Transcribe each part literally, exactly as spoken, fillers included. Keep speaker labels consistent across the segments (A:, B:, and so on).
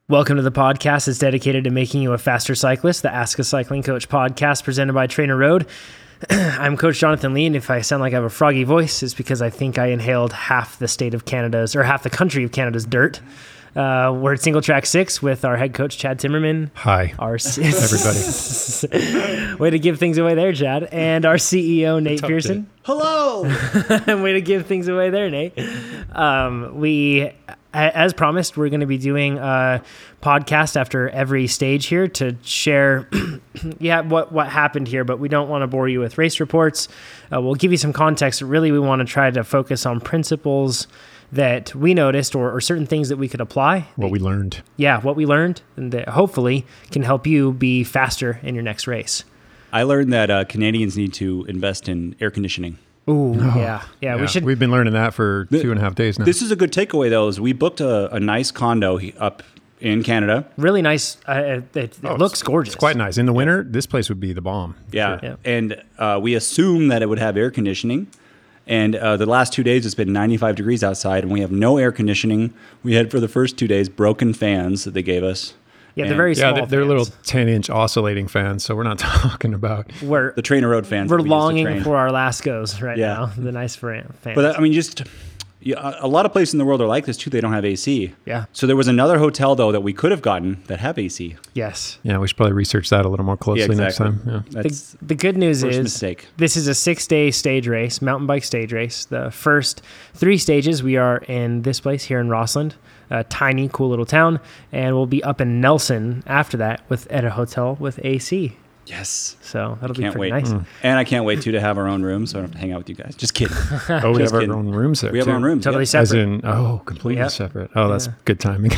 A: Welcome to the podcast that's dedicated to making you a faster cyclist, the Ask a Cycling Coach podcast presented by Trainer Road. I'm Coach Jonathan Lee, and if I sound like I have a froggy voice, it's because I think I inhaled half the state of Canada's, or half the country of Canada's dirt. Uh, we're at Single Track six with our head coach, Chad Timmerman.
B: Hi,
A: our
B: everybody.
A: Way to give things away there, Chad. And our C E O, Nate Pearson.
B: Day.
C: Hello.
A: Way to give things away there, Nate. Um, we... As promised, we're going to be doing a podcast after every stage here to share yeah, what, what happened here, but we don't want to bore you with race reports. Uh, we'll give you some context. Really, we want to try to focus on principles that we noticed or, or certain things that we could apply.
B: What we learned.
A: Yeah, what we learned, and that hopefully can help you be faster in your next race.
C: I learned that uh, Canadians need to invest in air conditioning.
A: Ooh,
B: Oh,
A: yeah, yeah,
B: yeah.
A: We should.
B: We've been learning that for two and a half days now.
C: This is a good takeaway, though, is we booked a, a nice condo he- up in Canada.
A: Really nice. Uh, it it
B: Oh,
A: looks
B: it's,
A: gorgeous.
B: It's quite nice. In the winter, this place would be the bomb.
C: Yeah.
A: Sure. Yeah.
C: And uh, we assumed that it would have air conditioning. And uh, the last two days, it's been ninety-five degrees outside, and we have no air conditioning. We had, for the first two days, broken fans that they gave us.
A: Yeah,
C: And
A: they're very
B: Yeah,
A: small.
B: they're, they're
A: fans.
B: little ten-inch oscillating fans, so we're not talking about...
A: We're,
C: The Trainer Road fans.
A: we're
C: that we used to
A: longing
C: train.
A: for our Lascos right
C: Yeah.
A: now. The nice fans.
C: But uh, I mean, just yeah, a lot of places in the world are like this too. They don't have A C.
A: Yeah.
C: So there was another hotel though that we could have gotten that have A C.
A: Yes.
B: Yeah, we should probably research that a little more closely
C: Yeah, exactly.
B: next time. Yeah.
C: That's
A: The, the good news
C: first
A: is
C: mistake.
A: this is a six-day stage race, mountain bike stage race. The first three stages, we are in this place here in Rossland, a tiny, cool little town, and we'll be up in Nelson after that with at a hotel with A C.
C: Yes.
A: So that'll be
C: Can't
A: pretty
C: wait.
A: nice.
C: And I can't wait too to have our own room, so I don't have to hang out with you guys. Just kidding.
B: Oh, we
C: Just
B: have our
C: kidding.
B: own rooms there,
C: We have
B: too.
C: our own room.
A: Totally
C: Yep.
A: separate.
B: As in, oh, completely
A: Yep.
B: separate. Oh, that's
A: Yeah.
B: good timing.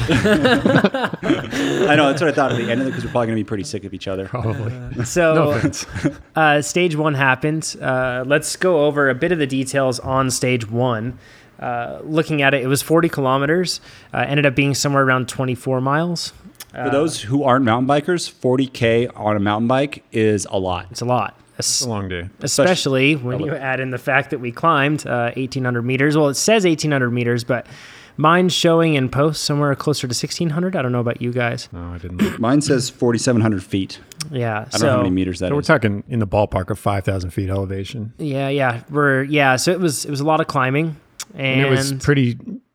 C: I know. That's what I thought at the end of it because we're probably going to be pretty sick of each other.
B: Probably.
A: So
B: No offense.
A: uh, stage one happened. Uh, let's go over a bit of the details on stage one. Uh, looking at it, it was forty kilometers, uh, ended up being somewhere around twenty-four miles.
C: For those who aren't mountain bikers, forty K on a mountain bike is a lot.
A: It's a lot.
B: It's a long day.
A: Especially when you add in the fact that we climbed uh, eighteen hundred meters. Well, it says eighteen hundred meters, but mine's showing in post somewhere closer to sixteen hundred. I don't know about you guys.
B: No, I didn't.
C: Mine says forty-seven hundred feet.
A: Yeah.
C: I don't
A: so,
C: know how many meters that
B: So we're
C: is.
B: talking in the ballpark of five thousand feet elevation.
A: Yeah, yeah. We're yeah. So it was it was a lot of climbing, and,
B: And it was pretty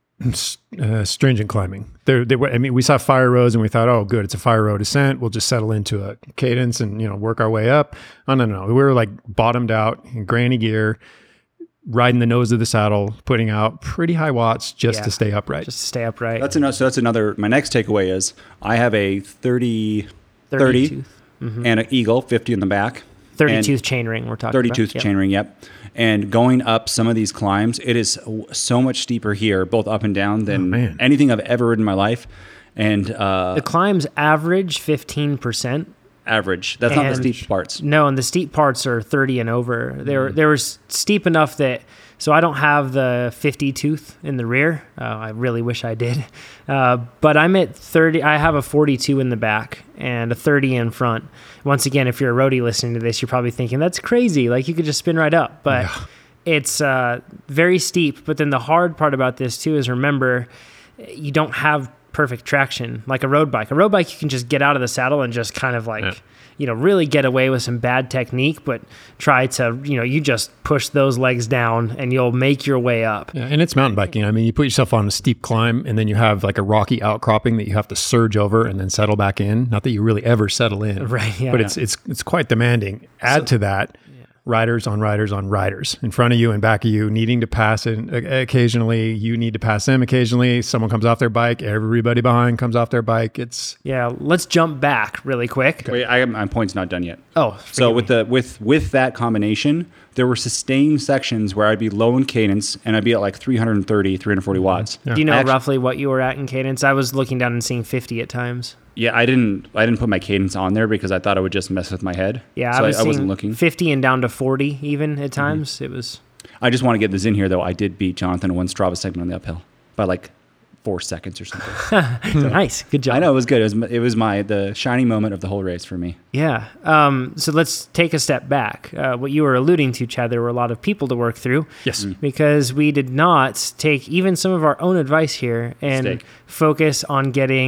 B: uh, stringent climbing. There, they were, I mean, we saw fire roads and we thought, oh, good, it's a fire road ascent. We'll just settle into a cadence and, you know, work our way up. Oh, no, no. We were like bottomed out in granny gear, riding the nose of the saddle, putting out pretty high watts just
A: Yeah.
B: to stay upright.
A: just to stay upright.
C: That's another. So that's another. My next takeaway is I have a thirty, thirty,
A: tooth.
C: and an Eagle fifty in the back.
A: thirty
C: and
A: tooth chain ring. We're talking
C: thirty
A: about.
C: tooth
A: Yep.
C: chain ring. Yep. And going up some of these climbs, it is so much steeper here, both up and down, than
B: man.
C: anything I've ever ridden in my life. And uh,
A: The climbs average fifteen percent.
C: average. That's not the
A: And-
C: steep parts.
A: No, and the steep parts are thirty and over. They were they were s- steep enough that so I don't have the fifty tooth in the rear. Uh, I really wish I did, uh, but I'm at thirty. I have a forty-two in the back and a thirty in front. Once again, if you're a roadie listening to this, you're probably thinking that's crazy. Like you could just spin right up, but
B: Yeah.
A: it's uh, very steep. But then the hard part about this too is remember you don't have perfect traction like a road bike. A road bike you can just get out of the saddle and just kind of like.
B: Yeah.
A: You know, really get away with some bad technique, but try to, you know, you just push those legs down and you'll make your way up.
B: Yeah, and it's mountain biking. I mean, you put yourself on a steep climb and then you have like a rocky outcropping that you have to surge over and then settle back in. Not that you really ever settle in.
A: Right, yeah.
B: But it's it's it's quite demanding. Add to that riders on riders on riders in front of you and back of you needing to pass it occasionally. You need to pass them occasionally. Someone comes off their bike. Everybody behind comes off their bike. It's
A: Yeah, let's jump back really quick.
C: Wait, I, my point's not done yet.
A: Oh,
C: So
A: forgive
C: with
A: me.
C: the with with that combination, there were sustained sections where I'd be low in cadence and I'd be at like three thirty, three forty watts.
A: Do you know
C: Actu-
A: roughly what you were at in cadence? I was looking down and seeing fifty at times.
C: Yeah, I didn't I didn't put my cadence on there because I thought it would just mess with my head.
A: Yeah,
C: so
A: I was
C: I,
A: seeing
C: wasn't looking.
A: fifty and down to forty even at times. It was
C: I just want to get this in here though. I did beat Jonathan in one Strava segment on the uphill by like four seconds or something.
A: nice. Good job.
C: I know it was good. It was it was my the shining moment of the whole race for me.
A: Yeah. Um, so let's take a step back. Uh, what you were alluding to, Chad, there were a lot of people to work through.
B: yes.
A: Because we did not take even some of our own advice here and
C: Mistake.
A: focus on getting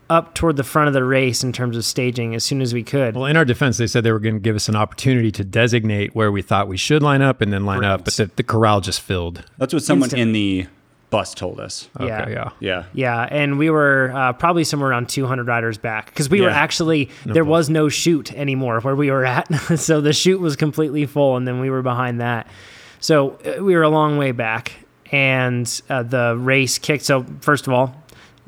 A: up toward the front of the race in terms of staging as soon as we could.
B: Well, in our defense, they said they were going to give us an opportunity to designate where we thought we should line up and then line up, but the, the corral just filled.
C: That's what someone
A: Instantly.
C: in the bus told us.
A: Yeah.
B: Okay, yeah.
C: Yeah.
A: Yeah, and we were uh, probably somewhere around two hundred riders back because we were
C: Yeah.
A: actually, there was no chute anymore where we were at. So the chute was completely full, and then we were behind that. So uh, we were a long way back, and uh, the race kicked. So, first of all,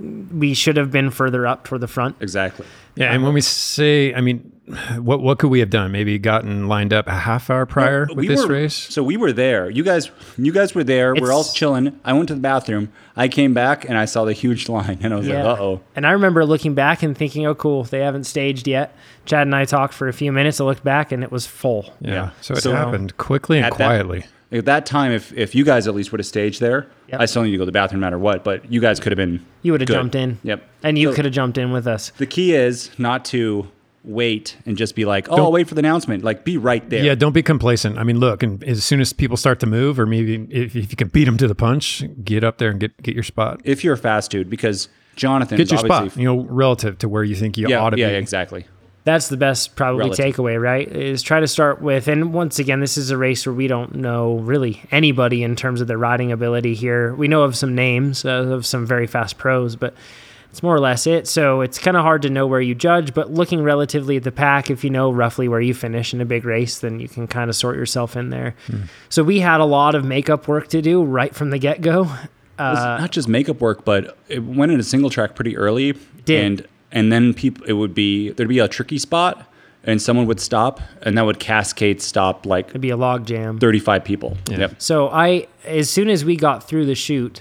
A: we should have been further up toward the front.
C: Exactly.
B: Yeah, and when we say, I mean, what what could we have done? Maybe gotten lined up a half hour prior
C: No,
B: with
C: we
B: this
C: were-
B: race?
C: So we were there. You guys, you guys were there. we're all
A: It's-
C: chilling. I went to the bathroom. I came back and I saw the huge line, and I was
A: Yeah.
C: like, "Uh oh."
A: And I remember looking back and thinking, oh, cool, they haven't staged yet. Chad and I talked for a few minutes. I looked back, and it was full.
B: Yeah.
C: Yeah.
B: So it
C: So-
B: happened quickly and
C: At that-
B: quietly.
C: At that time, if if you guys at least would have staged there,
A: Yep.
C: I still need to go to the bathroom no matter what. But you guys could have been.
A: You would have
C: good.
A: jumped in.
C: Yep.
A: And you
C: So-
A: could have jumped in with us.
C: The key is not to wait and just be like, "Oh,
B: Don't-
C: I'll wait for the announcement." Like, be right there.
B: Yeah, don't be complacent. I mean, look, and as soon as people start to move, or maybe if, if you can beat them to the punch, get up there and get get your spot.
C: If you're a fast dude, because Jonathan
B: Get your
C: obviously,
B: spot, you know, relative to where you think you
C: Yeah,
B: ought to
C: yeah,
B: be.
C: exactly.
A: That's the best probably
C: Relative.
A: takeaway, right? Is try to start with, and once again, this is a race where we don't know really anybody in terms of their riding ability here. We know of some names uh, of some very fast pros, but it's more or less it. So it's kind of hard to know where you judge, but looking relatively at the pack, if you know roughly where you finish in a big race, then you can kind of sort yourself in there. So we had a lot of makeup work to do right from the get-go.
C: It's
A: Uh,
C: not just makeup work, but it went into single track pretty early.
A: Did.
C: And and then people, it would be there'd be a tricky spot, and someone would stop, and that would cascade stop like
A: it'd be a log jam.
C: thirty-five people.
B: Yeah.
C: Yep.
A: So I, as soon as we got through the chute,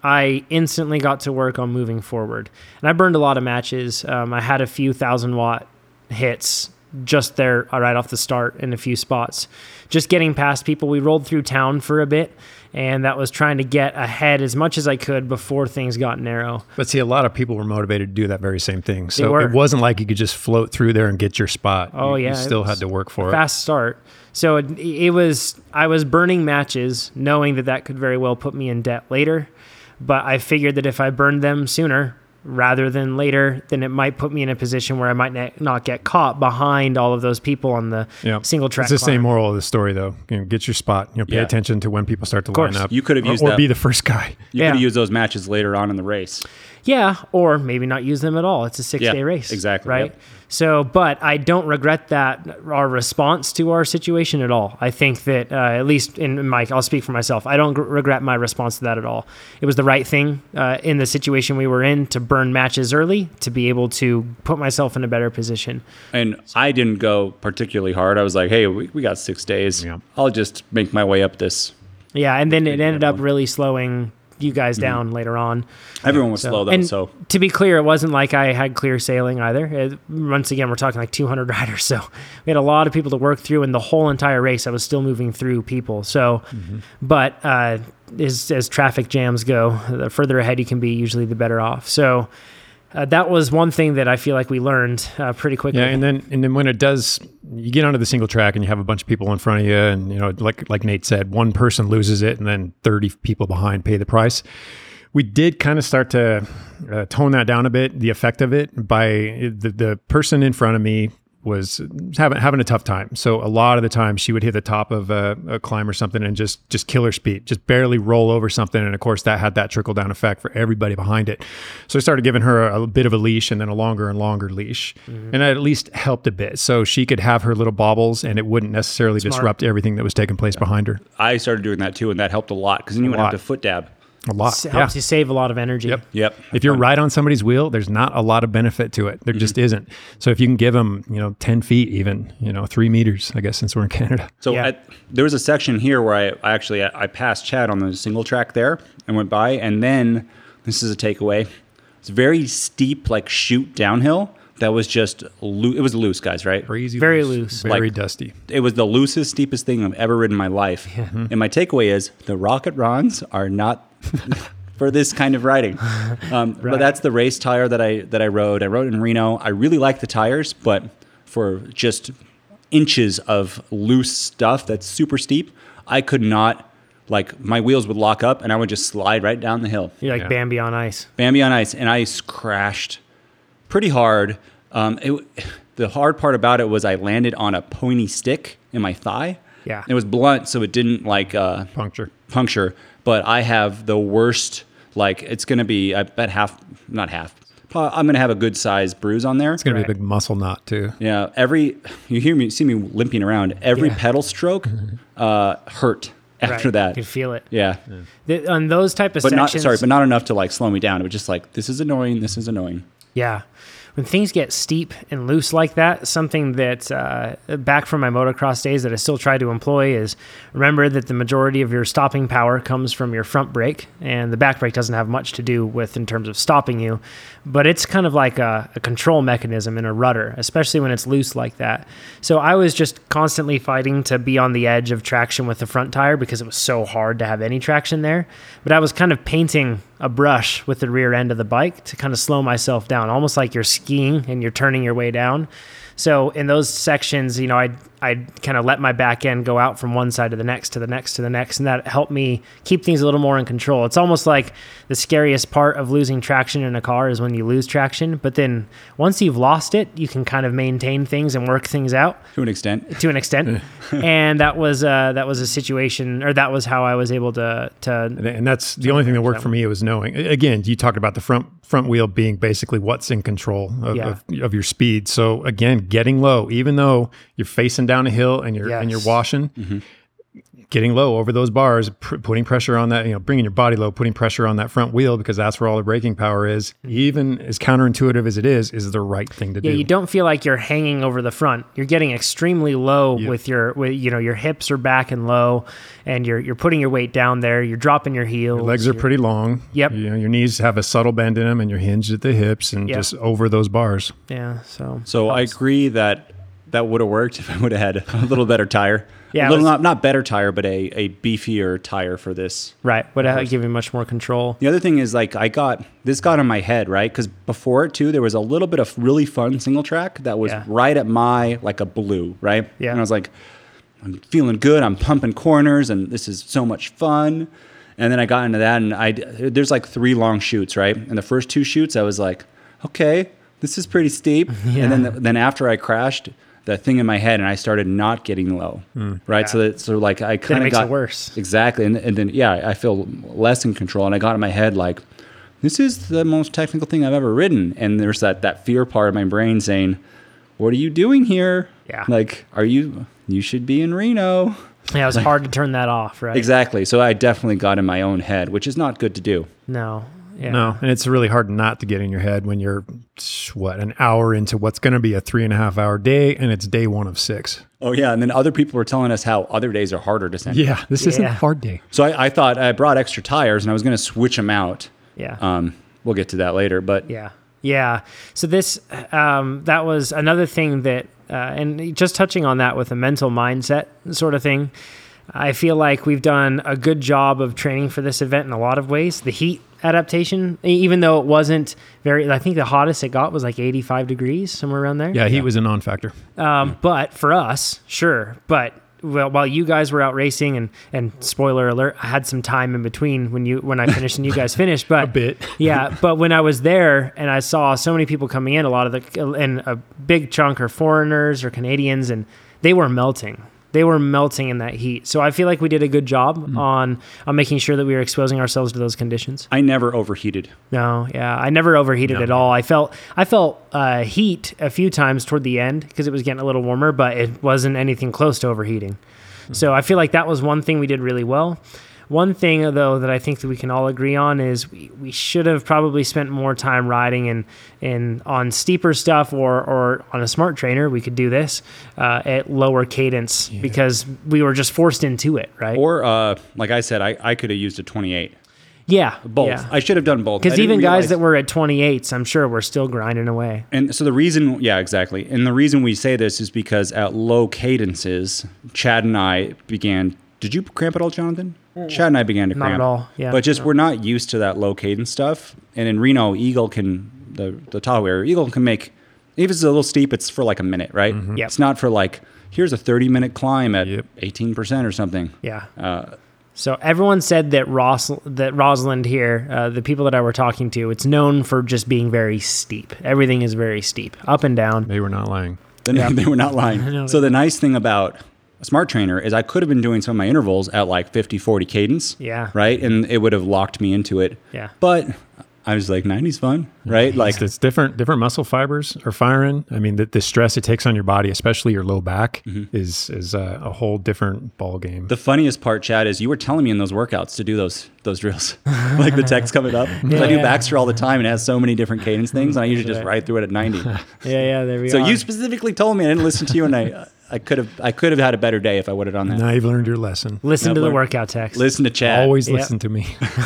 A: I instantly got to work on moving forward. And I burned a lot of matches. Um, I had a few thousand watt hits just there right off the start in a few spots. Just getting past people. We rolled through town for a bit, and that was trying to get ahead as much as I could before things got narrow.
B: But see, a lot of people were motivated to do that very same thing. So
A: were.
B: it wasn't like you could just float through there and get your spot.
A: Oh,
B: You-
A: yeah,
B: You
A: it
B: still
A: was
B: had to work for it.
A: Fast start. So it, it was, I was burning matches knowing that that could very well put me in debt later. But I figured that if I burned them sooner rather than later, then it might put me in a position where I might ne- not get caught behind all of those people on the
B: Yeah.
A: single track.
B: It's the same
A: climb.
B: moral of the story, though. You know, get your spot. You know, pay
C: Yeah.
B: attention to when people start to
A: course.
B: line up.
C: You could have
B: Or-
C: used
B: or,
C: that.
B: be the first guy.
C: You
A: Yeah.
C: could have used those matches later on in the race.
A: Yeah, or maybe not use them at all. It's a six
C: Yeah,
A: day race.
C: exactly,
A: Right.
C: yep.
A: So, but I don't regret that, our response to our situation at all. I think that, uh, at least in Mike, I'll speak for myself. I don't gr- regret my response to that at all. It was the right thing uh, in the situation we were in to burn matches early, to be able to put myself in a better position.
C: And I didn't go particularly hard. I was like, "Hey, we, we got six days.
B: Yeah.
C: I'll just make my way up this."
A: Yeah, and then it ended up
C: one.
A: really slowing you guys down later on.
C: Everyone was slow though,
A: and
C: so
A: to be clear, it wasn't like I had clear sailing either. It, once again, we're talking like two hundred riders, so we had a lot of people to work through, and the whole entire race, I was still moving through people. So, but uh, as as traffic jams go, the further ahead you can be, usually the better off. So. Uh, that was one thing that I feel like we learned uh, pretty quickly.
B: Yeah, and then and then when it does, you get onto the single track and you have a bunch of people in front of you, and you know, like like Nate said, one person loses it, and then thirty people behind pay the price. We did kind of start to uh, tone that down a bit, the effect of it, by the the person in front of me was having having a tough time. So a lot of the time she would hit the top of a, a climb or something and just just kill her speed, just barely roll over something. And of course that had that trickle down effect for everybody behind it. So I started giving her a, a bit of a leash and then a longer and longer leash. Mm-hmm. And that at least helped a bit. So she could have her little bobbles and it wouldn't necessarily
A: Smart.
B: disrupt everything that was taking place behind her.
C: I started doing that too, and that helped a lot because then you
B: A
C: wouldn't
B: lot.
C: have to foot dab.
B: A lot.
A: It
B: Yeah.
A: helps you save a lot of energy.
B: Yep.
C: Yep.
B: If you're right on somebody's wheel, there's not a lot of benefit to it. There just isn't. So if you can give them, you know, ten feet, even, you know, three meters, I guess, since we're in Canada.
C: So
A: Yeah.
C: at, there was a section here where I, I actually I passed Chad on the single track there and went by, and then this is a takeaway. It's very steep, like shoot downhill. That was just loo- it was loose, guys, right?
B: Crazy.
A: Very loose.
B: Very
C: Like-
B: dusty.
C: It was the loosest, steepest thing I've ever ridden in my life. And my takeaway is the Rocket Rons are not for this kind of riding. Um,
A: Right.
C: But that's the race tire that I that I rode. I rode in Reno. I really like the tires, but for just inches of loose stuff that's super steep, I could not. Like my wheels would lock up, and I would just slide right down the hill.
A: You're like
B: Yeah.
A: Bambi on ice.
C: Bambi on ice, and I s- crashed pretty hard. Um, it, the hard part about it was I landed on a pointy stick in my thigh.
A: Yeah.
C: It was blunt, so it didn't like uh,
B: Puncture.
C: puncture. But I have the worst. Like it's gonna be, I bet half, not half. Probably, I'm gonna have a good sized bruise on there.
B: It's going
A: Right.
B: to be a big muscle knot too.
C: Yeah, every you hear me see me limping around. Every
A: Yeah.
C: pedal stroke uh, hurt after
A: Right.
C: that.
A: You can feel it.
C: Yeah,
A: The, on those type of
C: but not
A: sections.
C: sorry, but not enough to like slow me down. It was just like this is annoying. This is annoying.
A: Yeah. When things get steep and loose like that, something that uh, back from my motocross days that I still try to employ is remember that the majority of your stopping power comes from your front brake, and the back brake doesn't have much to do with in terms of stopping you, but it's kind of like a, a control mechanism in a rudder, especially when it's loose like that. So I was just constantly fighting to be on the edge of traction with the front tire because it was so hard to have any traction there, but I was kind of painting a brush with the rear end of the bike to kind of slow myself down, almost like you're skiing and you're turning your way down. So in those sections, you know, I'd, I'd kind of let my back end go out from one side to the next, to the next, to the next, and that helped me keep things a little more in control. It's almost like the scariest part of losing traction in a car is when you lose traction, but then once you've lost it, you can kind of maintain things and work things out
C: To an extent.
A: to an extent. And that was uh, that was a situation, or that was how I was able to to
B: And, and that's the only thing that worked for me. It was knowing. Again, you talked about the front front wheel being basically what's in control of,
A: Yeah.
B: of, of your speed. So again, getting low, even though you're facing down a hill and you're and you're
A: Yes.
B: washing, getting low over those bars, pr- putting pressure on that, you know, bringing your body low, putting pressure on that front wheel because that's where all the braking power is. Even as counterintuitive as it is, is the right thing to
A: yeah,
B: do.
A: you don't feel like you're hanging over the front. You're getting extremely low
B: Yep.
A: with your, with, you know, your hips are back and low, and you're you're putting your weight down there. You're dropping your heels.
B: Your legs are
A: You're-
B: pretty long.
A: Yep.
B: You know, your knees have a subtle bend in them, and you're hinged at the hips, and
A: Yep.
B: just over those bars.
A: Yeah. So.
C: So I agree that that would have worked if I would have had a little better tire.
A: Yeah,
C: a
A: it
C: little
A: was-
C: not not better tire, but a, a beefier tire for this.
A: Right. Would have given you much more control.
C: The other thing is like I got this got in my head, right? Because before it too, there was a little bit of really fun single track that was
A: Yeah.
C: right at my like a blue, right?
A: Yeah.
C: And I was like, I'm feeling good. I'm pumping corners, and this is so much fun. And then I got into that, and I there's like three long chutes, right? And the first two chutes, I was like, okay, this is pretty steep.
A: Yeah.
C: And then then after I crashed, that thing in my head, and I started not getting low, right?
A: Yeah.
C: So that so like I kind of
A: makes
C: got
A: it worse.
C: exactly, and, and then yeah, I feel less in control, and I got in my head like, this is the most technical thing I've ever ridden, and there's that that fear part of my brain saying, what are you doing here?
A: Yeah.
C: Like, are you you should be in Reno?
A: Yeah, it was hard to turn that off, right?
C: Exactly. So I definitely got in my own head, which is not good to do.
A: No. Yeah.
B: No, and it's really hard not to get in your head when you're what an hour into what's going to be a three and a half hour day, and it's day one of six.
C: Oh yeah, and then other people were telling us how other days are harder to send.
B: Yeah, this isn't a
A: Yeah.
B: hard day.
C: So I, I thought I brought extra tires, and I was going to switch them out.
A: Yeah.
C: Um, we'll get to that later, but
A: Yeah. Yeah. So this, um, that was another thing that, uh, and just touching on that with a mental mindset sort of thing, I feel like we've done a good job of training for this event in a lot of ways. The heat adaptation, e- even though it wasn't very, I think the hottest it got was like eighty-five degrees, somewhere around there.
B: Yeah, heat was a non-factor.
A: Um, but for us, sure. But well, while you guys were out racing, and, and spoiler alert, I had some time in between when you when I finished and you guys finished. But
B: A bit.
A: yeah. But when I was there and I saw so many people coming in, a lot of the and a big chunk are foreigners or Canadians, and they were melting. They were melting in that heat. So I feel like we did a good job
B: Mm-hmm.
A: on on making sure that we were exposing ourselves to those conditions.
C: I never overheated.
A: No, yeah, I never overheated
B: No.
A: at all. I felt I felt uh, heat a few times toward the end because it was getting a little warmer, but it wasn't anything close to overheating. So I feel like that was one thing we did really well. One thing, though, that I think that we can all agree on is we, we should have probably spent more time riding in, in on steeper stuff, or, or on a smart trainer. We could do this uh, at lower cadence because we were just forced into it, right?
C: Or uh, like I said, I, I could have used a twenty-eight.
A: yeah,
C: Both.
A: yeah.
C: I should have done both.
A: Because
C: I didn't
A: even guys
C: realize-
A: that were at twenty-eights, I'm sure, were still grinding away.
C: And so the reason, yeah, exactly. And the reason we say this is because at low cadences, Chad and I began. Did you cramp at all, Jonathan? Chad and I began to
A: Not
C: cramp.
A: at all, yeah.
C: But just
A: No.
C: we're not used to that low cadence stuff. And in Reno, Eagle can the the Tahoe area, Eagle can make if it's a little steep, it's for like a minute, right?
A: Yep.
C: It's not for like here's a thirty minute climb at
B: Yep.
C: eighteen percent or something.
A: Yeah.
C: Uh,
A: So everyone said that Ross, that Rosalind here, uh, the people that I were talking to, it's known for just being very steep. Everything is very steep, up and down.
B: They were not lying.
C: Then
A: Yeah.
C: they were not lying. So the nice thing about a smart trainer is I could have been doing some of my intervals at like fifty, forty cadence.
A: Yeah.
C: Right. And it would have locked me into it.
A: Yeah.
C: But I was like, ninety's fun. Right. Like,
B: It's, it's different. Different muscle fibers are firing. I mean, the, the stress it takes on your body, especially your low back, is is a, a whole different ball game.
C: the funniest part, Chad, is you were telling me in those workouts to do those those drills. Like the text coming up. 'Cause I do
A: Yeah.
C: Baxter all the time and it has so many different cadence things. And I usually just
A: Right.
C: ride through it at ninety.
A: Yeah, yeah, there we
C: So
A: are.
C: you specifically told me I didn't listen to you, and I I could have I could have had a better day if I would have done that.
B: Now you've learned your lesson.
A: Listen
C: Yep,
A: to the
C: learn-
A: workout text.
C: Listen to Chad.
B: Always
A: Yep.
B: listen to me.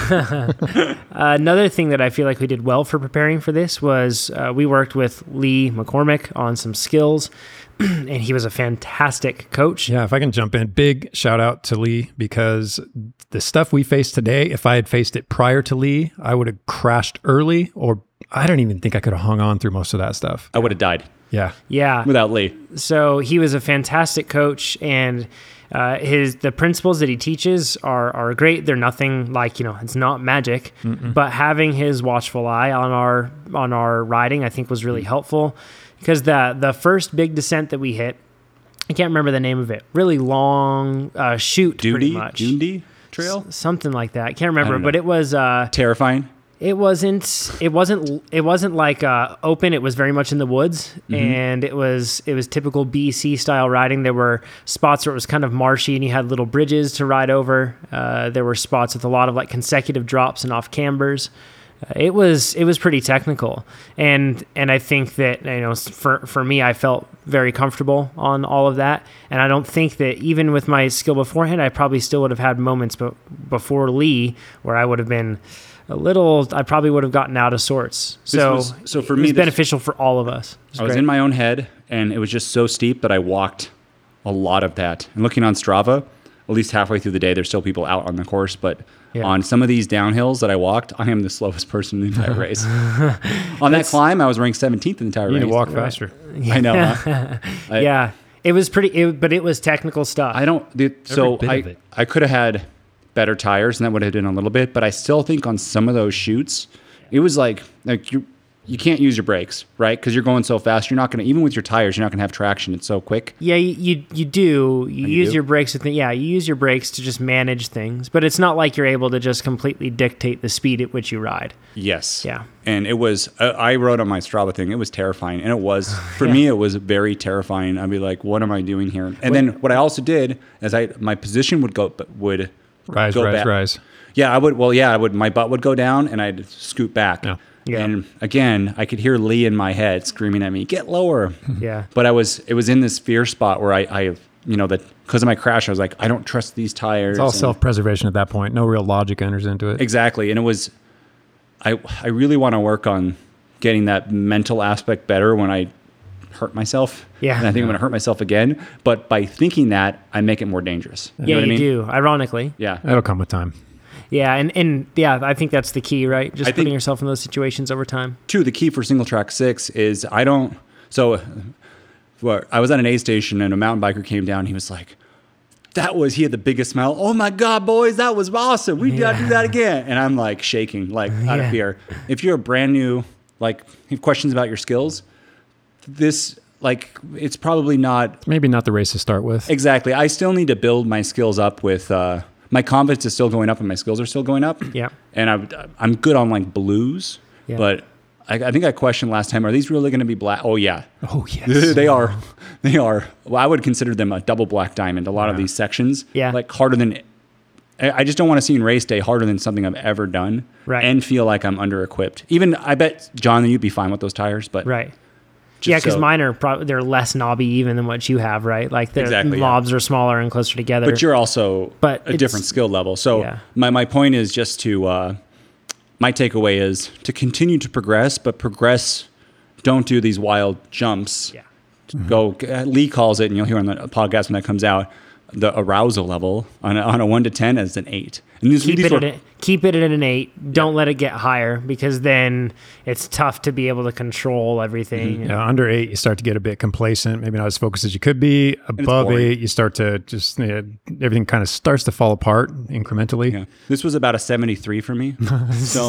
A: Uh, another thing that I feel like we did well for preparing for this was uh, we worked with Lee McCormick on some skills, and he was a fantastic coach.
B: Yeah, if I can jump in, big shout out to Lee, because the stuff we face today, if I had faced it prior to Lee, I would have crashed early, or I don't even think I could have hung on through most of that stuff.
C: I would have died
B: Yeah.
A: Yeah.
C: without Lee.
A: So he was a fantastic coach, and uh, his the principles that he teaches are are great. They're nothing like, you know, it's not magic, but having his watchful eye on our on our riding, I think, was really helpful, because the the first big descent that we hit, I can't remember the name of it. Really long uh, chute, pretty
C: Duty,
A: much.
C: Dundee Trail.
A: Something like that. I can't remember,
C: don't know.
A: but it was uh,
C: Terrifying.
A: it wasn't it wasn't it wasn't like uh, open. It was very much in the woods, and it was it was typical B C style riding. There were spots where it was kind of marshy, and you had little bridges to ride over. Uh, there were spots with a lot of like consecutive drops and off cambers. Uh, it was it was pretty technical, and and I think that, you know, for for me, I felt very comfortable on all of that, and I don't think that even with my skill beforehand, I probably still would have had moments, but before Lee, where I would have been a little, I probably would have gotten out of sorts. So
C: was- so for
A: it
C: me,
A: was
C: this-
A: beneficial for all of us. It
C: I was
A: great.
C: in my own head, and it was just so steep that I walked a lot of that. And looking on Strava, at least halfway through the day, there's still people out on the course. But
A: Yeah.
C: on some of these downhills that I walked, I am the slowest person in the entire race. On that climb, I was ranked seventeenth in the entire
B: You need
C: race.
B: to walk faster.
C: I know. huh? I-
A: yeah, it was pretty, it, but it was technical stuff.
C: I don't. Dude, so
B: bit
C: I,
B: of it.
C: I could have had better tires, and that would have been a little bit. But I still think on some of those shoots, it was like like you you can't use your brakes, right? Because you're going so fast. You're not going to, even with your tires, you're not going to have traction. It's so quick.
A: Yeah, you you, you do. You,
C: you
A: use
C: do?
A: your brakes with the, yeah, you use your brakes to just manage things, but it's not like you're able to just completely dictate the speed at which you ride.
C: Yes.
A: Yeah.
C: And it was, uh, I wrote on my Strava thing, it was terrifying. And it was, for me, it was very terrifying. I'd be like, what am I doing here? And then what I also did is I, my position would go, would
B: Rise,
C: go
B: rise,
C: back.
B: rise.
C: Yeah, I would, well, yeah, I would, my butt would go down and I'd scoot back.
B: Yeah.
A: Yeah.
C: And again, I could hear Lee in my head screaming at me, get lower.
A: Yeah.
C: But I was, it was in this fear spot where I, I you know, that because of my crash, I was like, I don't trust these tires.
B: It's all
C: And-
B: self-preservation at that point. No real logic enters into it.
C: Exactly. And it was, I, I really want to work on getting that mental aspect better when I hurt myself.
A: Yeah.
C: And I think I'm going to hurt myself again. But by thinking that, I make it more dangerous. You
A: Yeah,
C: know what
A: you
C: I mean?
A: do. Ironically.
C: Yeah.
B: That'll come with time.
A: Yeah, and, and yeah, I think that's the key, right? Just
C: I
A: putting
C: think-
A: yourself in those situations over time.
C: Two, the key for single track six is I don't, so well, I was at an aid station and a mountain biker came down. He was like, that was, he had the biggest smile. Oh my God, boys, that was awesome. We got to do that again. And I'm like shaking, like out
A: Yeah.
C: of fear. If you're a brand new, like, you have questions about your skills, this, like, it's probably not
B: Maybe not the race to start with.
C: exactly. I still need to build my skills up with, uh, my confidence is still going up and my skills are still going up.
A: Yeah.
C: And I, I'm good on like blues,
A: Yeah.
C: but I, I think I questioned last time, are these really going to be black? Oh yeah.
B: Oh, yes.
C: They are. They are. Well, I would consider them a double black diamond. A lot of
B: Yeah.
C: these sections,
A: Yeah.
C: like harder than. I I just don't want to see in race day harder than something I've ever done,
A: Right.
C: and feel like I'm under equipped. Even I bet John, you'd be fine with those tires, but
A: Right.
C: just
A: Yeah, because
C: so-
A: mine are probably, they're less knobby even than what you have, right? Like the
C: Exactly, yeah.
A: knobs are smaller and closer together.
C: But you're also
A: But
C: a
A: it's-
C: different skill level. So
A: Yeah.
C: my my point is just to uh, my takeaway is to continue to progress, but progress. Don't do these wild jumps.
A: Yeah.
C: Go. Lee calls it, and you'll hear on the podcast when that comes out, the arousal level on a, on a one to ten is an eight. And these,
A: keep
C: these
A: it
C: were,
A: at a, keep it at an eight. Don't let it get higher, because then it's tough to be able to control everything.
B: Yeah, under eight, you start to get a bit complacent, maybe not as focused as you could be. Above
C: boring.
B: eight, you start to just, you know, everything kind of starts to fall apart incrementally.
C: yeah. This was about a seventy-three for me. So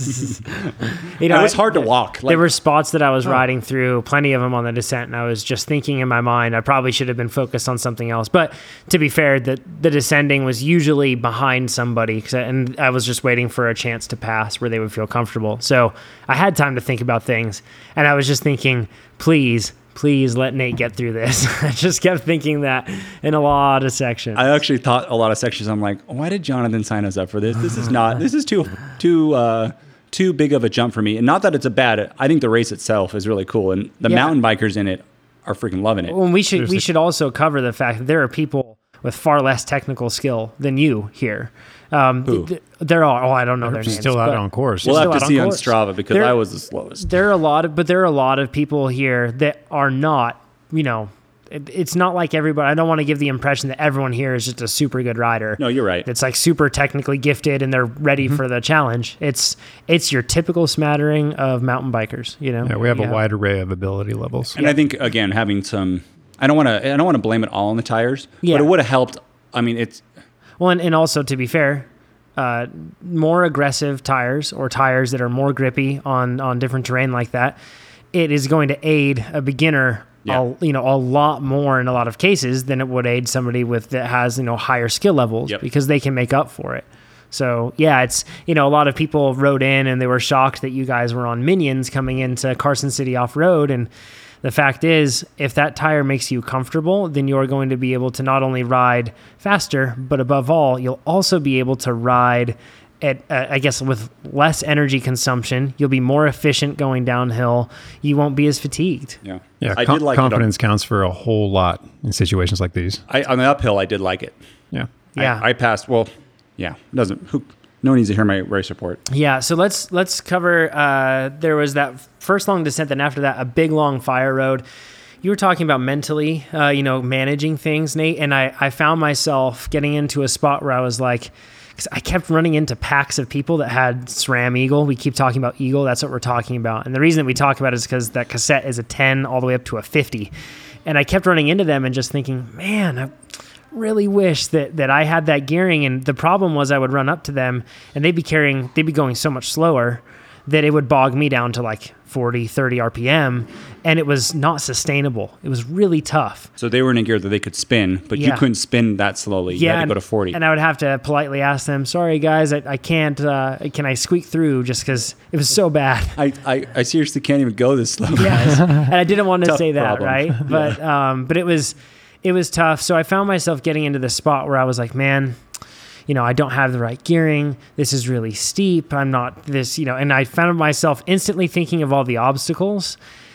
A: You know,
C: it was
A: I-
C: hard to walk. Like,
A: there were spots that I was riding through, plenty of them on the descent, and I was just thinking in my mind, I probably should have been focused on something else. But to be fair, the, the descending was usually behind somebody, 'cause I, and I was just waiting for a chance to pass where they would feel comfortable. So I had time to think about things, and I was just thinking, please, please let Nate get through this. I just kept thinking that in a lot of sections.
C: I actually thought a lot of sections. I'm like, why did Jonathan sign us up for this? This is not. This is too too uh, too big of a jump for me. And not that it's a bad. I think the race itself is really cool, and the
A: Yeah.
C: mountain bikers in it are freaking loving it.
A: Well, we should we
B: Seriously.
A: should also cover the fact that there are people with far less technical skill than you here. Um,
C: Who?
A: th- there are. Oh, I don't know their names.
B: Still out
A: but
B: on course.
C: We'll
A: still
C: have to
A: out
C: see
A: on
C: on
A: course.
C: Strava because
A: There-
C: I was the slowest.
A: There are a lot of, but there are a lot of people here that are not. You know, it, it's not like everybody. I don't want to give the impression that everyone here is just a super good rider.
C: No, you're right.
A: It's like super technically gifted and they're ready
B: Mm-hmm.
A: for the challenge. It's it's your typical smattering of mountain bikers. You know.
B: Yeah, we have
A: You
B: a wide array of ability levels.
C: And I think again having some. I don't want to. I don't want to blame it all on the tires.
A: Yeah.
C: But it would have helped. I mean, it's.
A: Well, and, and also to be fair, uh, more aggressive tires or tires that are more grippy on, on different terrain like that, it is going to aid a beginner,
C: Yeah.
A: a, you know, a lot more in a lot of cases than it would aid somebody with that has, you know, higher skill levels
C: Yep.
A: because they can make up for it. So yeah, it's, you know, a lot of people wrote in and they were shocked that you guys were on Minions coming into Carson City off road. And the fact is, if that tire makes you comfortable, then you're going to be able to not only ride faster, but above all, you'll also be able to ride at, uh, I guess, with less energy consumption. You'll be more efficient going downhill. You won't be as fatigued.
C: Yeah.
B: Yeah,
C: I
B: com-
C: did like it on-
B: confidence counts for a whole lot in situations like these.
C: I, on the uphill, I did like it.
B: Yeah.
A: Yeah.
C: I, I passed. Well, yeah. Doesn't. Who? No one needs to hear my race report.
A: Yeah, so let's let's cover. Uh, there was that first long descent, then after that, a big long fire road. You were talking about mentally, uh, you know, managing things, Nate, and I, I found myself getting into a spot where I was like, because I kept running into packs of people that had SRAM Eagle. We keep talking about Eagle. That's what we're talking about, and the reason that we talk about it is because that cassette is a ten all the way up to a fifty, and I kept running into them and just thinking, man, I really wish that that I had that gearing. And the problem was I would run up to them and they'd be carrying they'd be going so much slower that it would bog me down to like forty, thirty R P M, and it was not sustainable. It was really tough.
C: So they were in a gear that they could spin, but you
A: Yeah.
C: couldn't spin that slowly. You had to
A: and,
C: go to forty.
A: and I would have to politely ask them, sorry guys, I, I can't uh, can I squeak through, just because it was so bad.
C: I, I, I seriously can't even go this slow.
A: Yes. And I didn't want to
C: Tough
A: say that,
C: problem.
A: right? But um, but it was it was tough. So I found myself getting into this spot where I was like, man, you know, I don't have the right gearing. This is really steep. I'm not this, you know, and I found myself instantly thinking of all the obstacles.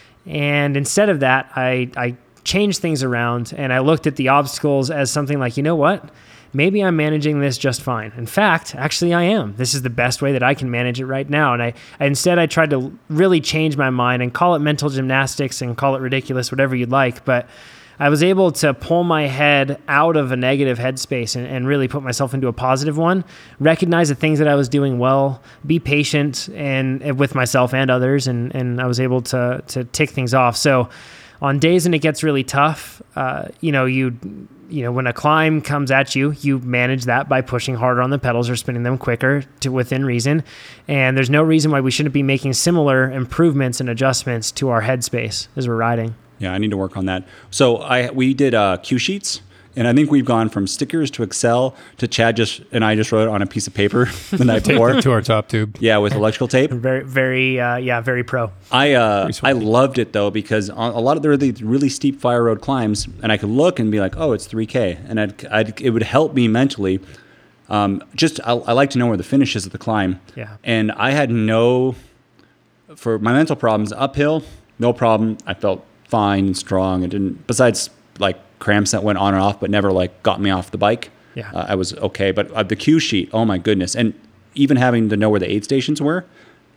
A: And instead of that, I I changed things around and I looked at the obstacles as something like, you know what? Maybe I'm managing this just fine. In fact, actually I am. This is the best way that I can manage it right now. And I, I instead I tried to really change my mind and call it mental gymnastics and call it ridiculous, whatever you'd like. But I was able to pull my head out of a negative headspace and, and really put myself into a positive one, recognize the things that I was doing well, be patient and, and with myself and others. And, and I was able to, to tick things off. So on days when it gets really tough, uh, you know, you, you know, when a climb comes at you, you manage that by pushing harder on the pedals or spinning them quicker to within reason. And there's no reason why we shouldn't be making similar improvements and adjustments to our headspace as we're riding.
C: Yeah, I need to work on that. So I we did uh, cue sheets, and I think we've gone from stickers to Excel to Chad just and I just wrote it on a piece of paper the night before.
B: To our top tube.
C: Yeah, with electrical tape.
A: Very, very, uh, yeah, very pro.
C: I uh, I loved it though because on a lot of the really, really steep fire road climbs, and I could look and be like, oh, it's three K, and I'd, I'd, it would help me mentally. Um, just I, I like to know where the finish is of the climb.
A: Yeah.
C: And I had no for my mental problems uphill, no problem. I felt fine and strong. It didn't. Besides like cramps that went on and off, but never like got me off the bike.
A: Yeah.
C: Uh, I was okay. But uh, the cue sheet, oh my goodness, and even having to know where the aid stations were.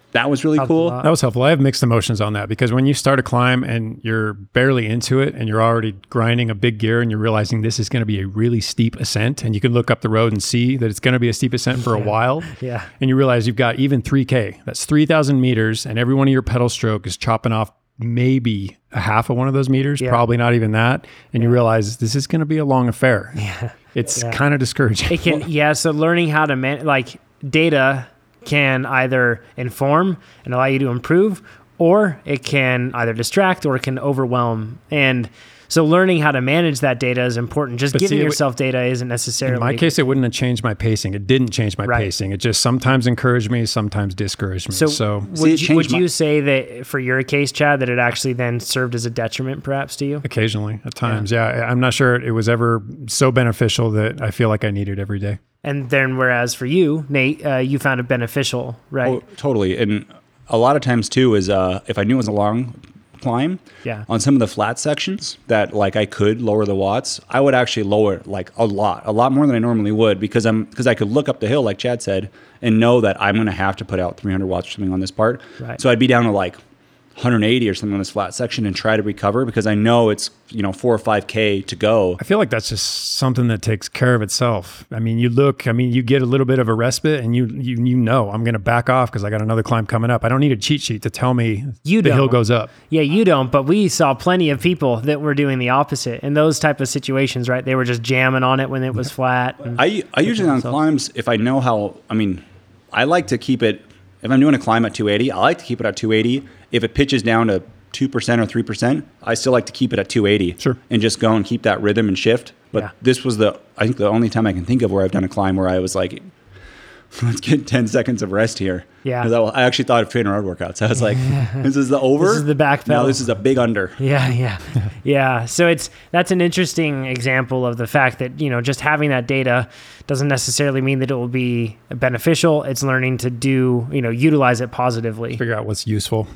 C: that was really
A: Helped a
C: cool.
A: lot.
B: That was helpful. I have mixed emotions on that because when you start a climb and you're barely into it and you're already grinding a big gear and you're realizing this is going to be a really steep ascent and you can look up the road and see that it's going to be a steep ascent for a while.
A: Yeah.
B: And you realize you've got even three K. That's three thousand meters and every one of your pedal stroke is chopping off maybe a half of one of those meters,
A: Yeah.
B: probably not even that. And you realize this is going to be a long affair.
A: Yeah.
B: It's
A: Yeah.
B: kind of discouraging.
A: It can, yeah. So learning how to man, like data can either inform and allow you to improve, or it can either distract or it can overwhelm. And so learning how to manage that data is important. Just
B: But
A: giving
B: see, it w-
A: yourself data isn't necessarily.
B: In my case, it wouldn't have changed my pacing. It didn't change my
A: Right.
B: pacing. It just sometimes encouraged me, sometimes discouraged me.
A: So,
B: So,
C: See, it
A: would, you,
C: changed
A: would
C: my-
A: you say that for your case, Chad, that it actually then served as a detriment perhaps to you?
B: occasionally, at times, yeah. I- I'm not sure it was ever so beneficial that I feel like I need it every day.
A: And then whereas for you, Nate, uh, you found it beneficial, right?
C: Oh, totally. And a lot of times too is uh, if I knew it was a long climb,
A: Yeah.
C: on some of the flat sections that like I could lower the watts, I would actually lower it like a lot, a lot more than I normally would because I'm because I could look up the hill like Chad said and know that I'm going to have to put out three hundred watts or something on this part.
A: Right.
C: So I'd be down to like one hundred eighty or something on this flat section and try to recover because I know it's, you know, four or five K to go.
B: I feel like that's just something that takes care of itself. I mean, you look, I mean, you get a little bit of a respite and you you, you know I'm going to back off because I got another climb coming up. I don't need a cheat sheet to tell me
A: You
B: the hill
A: don't.
B: goes up.
A: Yeah, you don't, but we saw plenty of people that were doing the opposite in those type of situations, right? They were just jamming on it when it was flat. and-
C: I, I usually on
A: themselves.
C: climbs, if I know how, I mean, I like to keep it, if I'm doing a climb at two eighty, I like to keep it at two eighty. If it pitches down to two percent or three percent, I still like to keep it at two eighty.
B: Sure.
C: And just go and keep that rhythm and shift. But
A: Yeah.
C: this was the, I think the only time I can think of where I've done a climb where I was like, let's get ten seconds of rest here.
A: Yeah.
C: 'Cause I, I actually thought of trainer road workouts. I was like, this is the over.
A: This is the back
C: Now
A: pedal.
C: this is a big under.
A: Yeah, yeah, yeah. So it's that's an interesting example of the fact that you know just having that data doesn't necessarily mean that it will be beneficial. It's learning to do you know utilize it positively.
B: Figure out what's useful.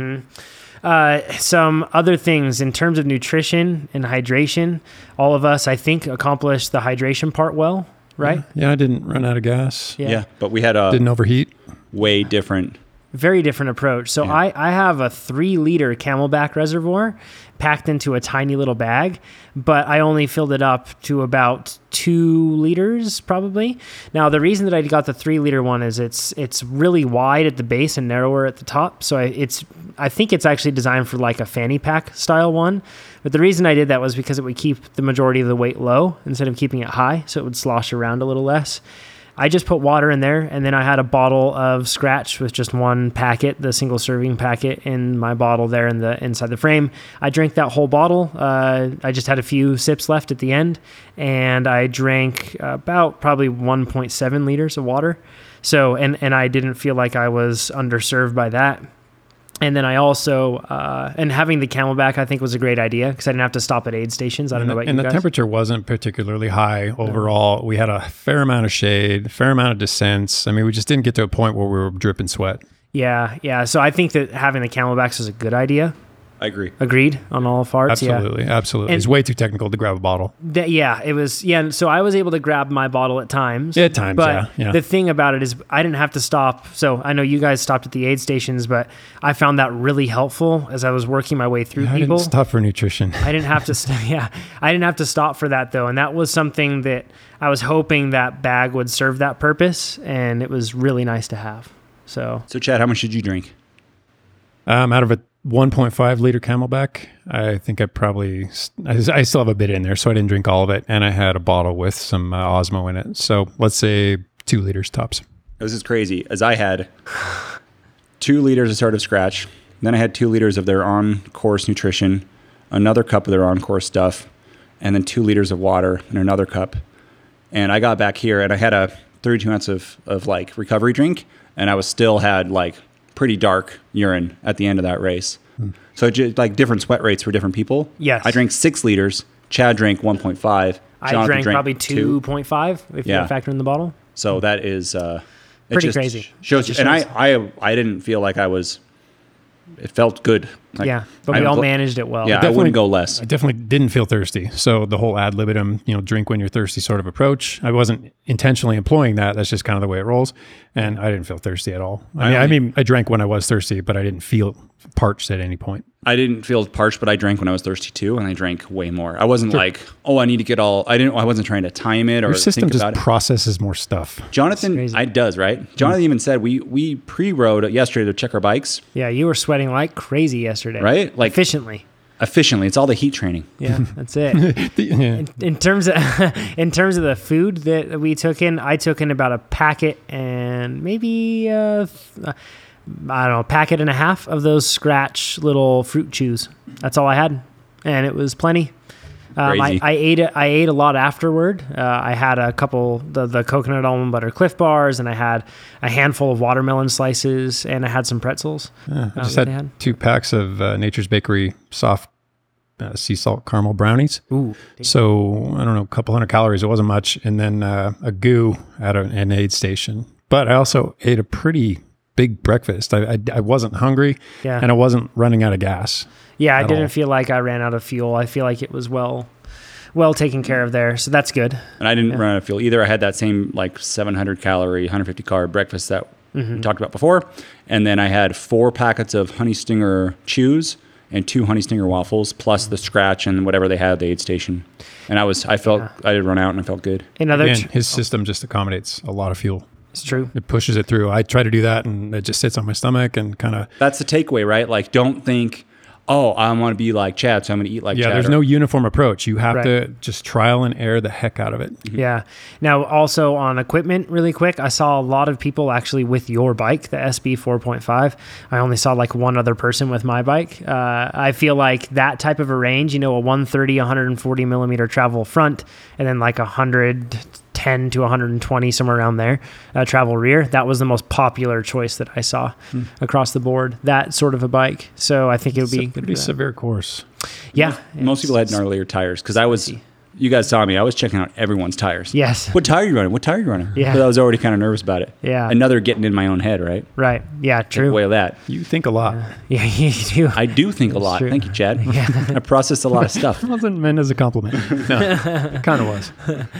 A: Uh, some other things in terms of nutrition and hydration. All of us, I think, accomplished the hydration part well, right?
B: Yeah, I didn't run out of gas.
C: Yeah. But we had a
B: Didn't overheat.
C: way different.
A: Very different approach. So
C: Yeah.
A: I, I have a three liter Camelback reservoir packed into a tiny little bag, but I only filled it up to about two liters probably. Now the reason that I got the three liter one is it's it's really wide at the base and narrower at the top. So I, it's I think it's actually designed for like a fanny pack style one. But the reason I did that was because it would keep the majority of the weight low instead of keeping it high, so it would slosh around a little less. I just put water in there, and then I had a bottle of Scratch with just one packet, the single serving packet, in my bottle there in the inside the frame. I drank that whole bottle. Uh, I just had a few sips left at the end, and I drank about probably one point seven liters of water. So, and and I didn't feel like I was underserved by that. And then I also, uh, and having the Camelback, I think was a great idea because I didn't have to stop at aid stations. I don't
B: And,
A: know
B: the,
A: about
B: and
A: you
B: the
A: guys.
B: temperature wasn't particularly high overall. We had a fair amount of shade, a fair amount of descents. I mean, we just didn't get to a point where we were dripping sweat.
A: Yeah, yeah. So I think that having the Camelbacks is a good idea.
C: I agree.
A: Agreed on all parts. Yeah.
B: Absolutely, absolutely.
A: And-
B: It's way too technical to grab a bottle.
A: That, yeah, it was. Yeah, and so I was able to grab my bottle at times.
B: Yeah, at times,
A: But
B: yeah, yeah.
A: the thing about it is, I didn't have to stop. So I know you guys stopped at the aid stations, but I found that really helpful as I was working my way through
B: I
A: people.
B: didn't stop for nutrition.
A: I didn't have to. St- yeah, I didn't have to stop for that though, and that was something that I was hoping that bag would serve that purpose, and it was really nice to have. So
C: So Chad, how much did you drink?
B: Um, out of a one point five liter Camelback, I think I probably, I, I still have a bit in there, so I didn't drink all of it. And I had a bottle with some uh, Osmo in it. So let's say two liters tops.
C: This is crazy. As I had two liters of Start of Scratch, then I had two liters of their on-course nutrition, another cup of their on-course stuff, and then two liters of water in another cup. And I got back here and I had a thirty-two ounce of, of like recovery drink, and I was still had like pretty dark urine at the end of that race. Hmm. So just like different sweat rates for different people.
A: Yes.
C: I drank six liters. Chad drank one point five.
A: I
C: Jonathan
A: drank, probably two point five if
C: Yeah.
A: you factor in the bottle.
C: So that is uh, it
A: Pretty
C: just
A: crazy.
C: Shows,
A: It just
C: and
A: shows.
C: I, I, I didn't feel like I was. It felt good Like,
A: yeah, but
C: I'm
A: we all
C: gl-
A: managed it well.
C: Yeah, I
B: Definitely-
C: wouldn't go less.
B: I definitely didn't feel thirsty. So the whole ad libitum, you know, drink when you're thirsty sort of approach, I wasn't intentionally employing that. That's just kind of the way it rolls. And I didn't feel thirsty at all. I mean, I,
C: only-
B: mean, I drank when I was thirsty, but I didn't feel parched at any point.
C: I didn't feel parched, but I drank when I was thirsty too, and I drank way more. I wasn't like, oh, I need to get all. I didn't. I wasn't trying to time it or
B: Your system
C: think
B: just
C: about it.
B: processes more stuff.
C: Jonathan,
A: crazy.
C: I does right. Jonathan even said we we pre-rode yesterday to check our bikes,
A: Yeah, you were sweating like crazy yesterday.
C: right? Like
A: Efficiently.
C: efficiently. It's all the heat training.
A: Yeah, that's it.
B: Yeah.
A: in, in terms of in terms of the food that we took in, I took in about a packet and maybe uh, I don't know, a packet and a half of those scratch little fruit chews. That's all I had, and it was plenty. Um, I,
C: Crazy.
A: I ate it. I ate a lot afterward. Uh, I had a couple the the coconut almond butter Cliff bars, and I had a handful of watermelon slices, and I had some pretzels.
B: Yeah, I
A: Uh,
B: just
A: that
B: had
A: they had.
B: two packs of uh, Nature's Bakery soft uh, sea salt caramel brownies.
A: Ooh,
B: So I don't know, a couple hundred calories. It wasn't much. And then uh, a goo at an, an aid station. But I also ate a pretty big breakfast. I, I, I wasn't hungry,
A: Yeah.
B: and I wasn't running out of gas.
A: yeah. I
B: at
A: didn't
B: all.
A: feel like I ran out of fuel. I feel like it was well well taken care of there, so that's good.
C: And I didn't run out of fuel either. I had that same like seven hundred calorie, one hundred fifty carb breakfast that
A: Mm-hmm.
C: we talked about before. And then I had four packets of Honey Stinger chews and two Honey Stinger waffles, plus the scratch and whatever they had at the aid station. And I was, I felt, I did run out and I felt good.
A: Another,
B: Again,
A: tr-
B: his system just accommodates a lot of fuel.
A: it's true.
B: It pushes it through. I try to do that, and it just sits on my stomach and kind of.
C: That's the takeaway, right? Like, don't think, oh, I want to be like Chad, so I'm going to eat like
B: Yeah,
C: Chad.
B: there's
C: or-
B: no uniform approach. You have
A: Right.
B: to just trial and error the heck out of it.
A: Yeah. Now, also on equipment, really quick, I saw a lot of people actually with your bike, the S B four point five. I only saw like one other person with my bike. Uh, I feel like that type of a range, you know, a one thirty, one forty millimeter travel front, and then like a one hundred ten to one hundred twenty, somewhere around there, uh, travel rear. That was the most popular choice that I saw across the board, that sort of a bike. So I think it would
B: It's
A: be
B: a
A: good
B: pretty
A: for that.
B: severe course.
A: Yeah.
C: Most people had gnarlier tires because I was, you guys saw me, I was checking out everyone's tires.
A: Yes.
C: What tire are you running? What tire are you running?
A: Yeah.
C: Because I was already kind of nervous about it.
A: Yeah.
C: Another getting in my own head, right?
A: Right. Yeah, true.
C: Way of that.
B: You think a lot.
A: Yeah, you do.
C: I do think a lot.
A: true.
C: Thank you, Chad. I processed a lot of stuff.
B: It wasn't meant as a compliment. No, it kind of was.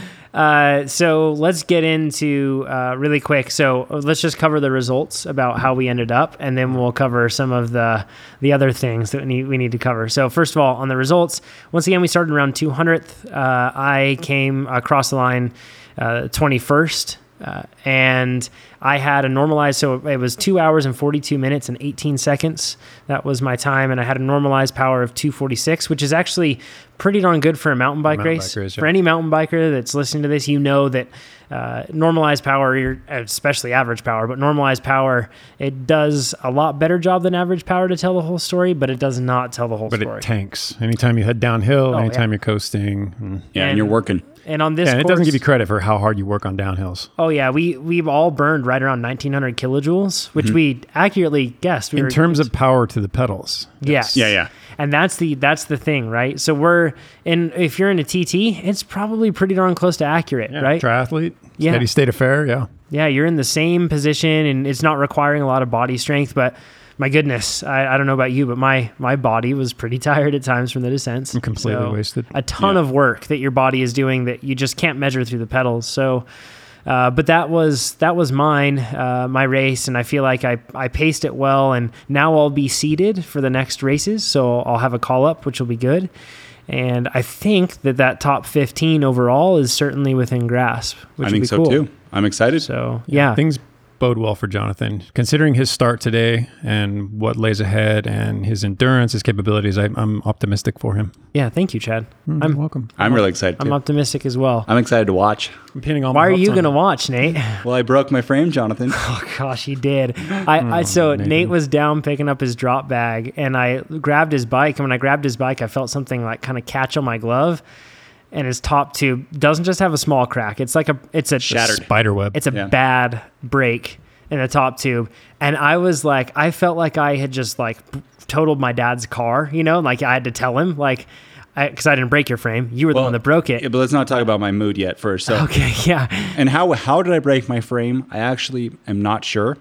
A: Uh, so let's get into uh, really quick. So let's just cover the results about how we ended up, and then we'll cover some of the the other things that we need, we need to cover. So first of all, on the results, once again, we started around two hundredth. Uh, I came across the line uh, twenty-first. Uh, and I had a normalized, so it was two hours and forty-two minutes and eighteen seconds. That was my time. And I had a normalized power of two forty-six, which is actually pretty darn good for a mountain bike
B: Mountain
A: race.
B: bike race, yeah.
A: For any mountain biker that's listening to this, you know that uh, normalized power, especially average power, but normalized power, it does a lot better job than average power to tell the whole story, but it does not tell the whole
B: But
A: story.
B: it tanks. Anytime you head downhill,
A: Oh,
B: anytime
A: yeah.
B: you're coasting. mm.
C: Yeah, and,
A: And-
C: you're working.
A: and on this
B: Yeah, and it
A: course,
B: doesn't give you credit for how hard you work on downhills.
A: oh yeah, we we've all burned right around nineteen hundred kilojoules, which we accurately guessed. We
B: In
A: were,
B: terms of power to the pedals.
A: yes,
C: Yeah, yeah.
A: and that's the that's the thing, right? So we're in. If you're in a T T, it's probably pretty darn close to accurate,
B: Yeah,
A: right?
B: Triathlete,
A: Yeah.
B: steady state of fair, yeah.
A: Yeah, you're in the same position, and it's not requiring a lot of body strength. But my goodness, I, I don't know about you, but my my body was pretty tired at times from the descents.
B: I'm completely
A: So,
B: wasted.
A: A ton
C: Yeah.
A: of work that your body is doing that you just can't measure through the pedals. So, uh, but that was that was mine, uh, my race, and I feel like I I paced it well. And now I'll be seeded for the next races, so I'll have a call up, which will be good. And I think that that top fifteen overall is certainly within grasp, which
C: I
A: would
C: think
A: be
C: so
A: cool.
C: too. I'm excited.
A: So yeah,
B: Things bode well for Jonathan. Considering his start today and what lays ahead and his endurance, his capabilities, I, I'm optimistic for him.
A: yeah. Thank you, Chad.
B: Mm,
A: I'm
B: you're welcome.
C: I'm really excited
A: I'm
C: too.
A: optimistic as well.
C: I'm excited to watch.
B: I'm pinning all
A: Why
B: my
A: are
B: hopes
A: you
B: on
A: going to
B: him.
A: watch, Nate?
C: Well, I broke my frame, Jonathan.
A: Oh gosh, he did. I, I so
B: Nathan.
A: Nate was down picking up his drop bag, and I grabbed his bike. And when I grabbed his bike, I felt something like kind of catch on my glove, and his top tube doesn't just have a small crack. It's like a it's a
C: Shattered.
B: Spider web.
A: It's a
C: Yeah.
A: bad break in the top tube, and I was like, I felt like I had just like totaled my dad's car. You know, like I had to tell him like. Because I, I didn't break your frame. You were the
C: Well,
A: one that broke it.
C: Yeah, but let's not talk about my mood yet first. So,
A: Okay, yeah.
C: and how how did I break my frame? I actually am not sure.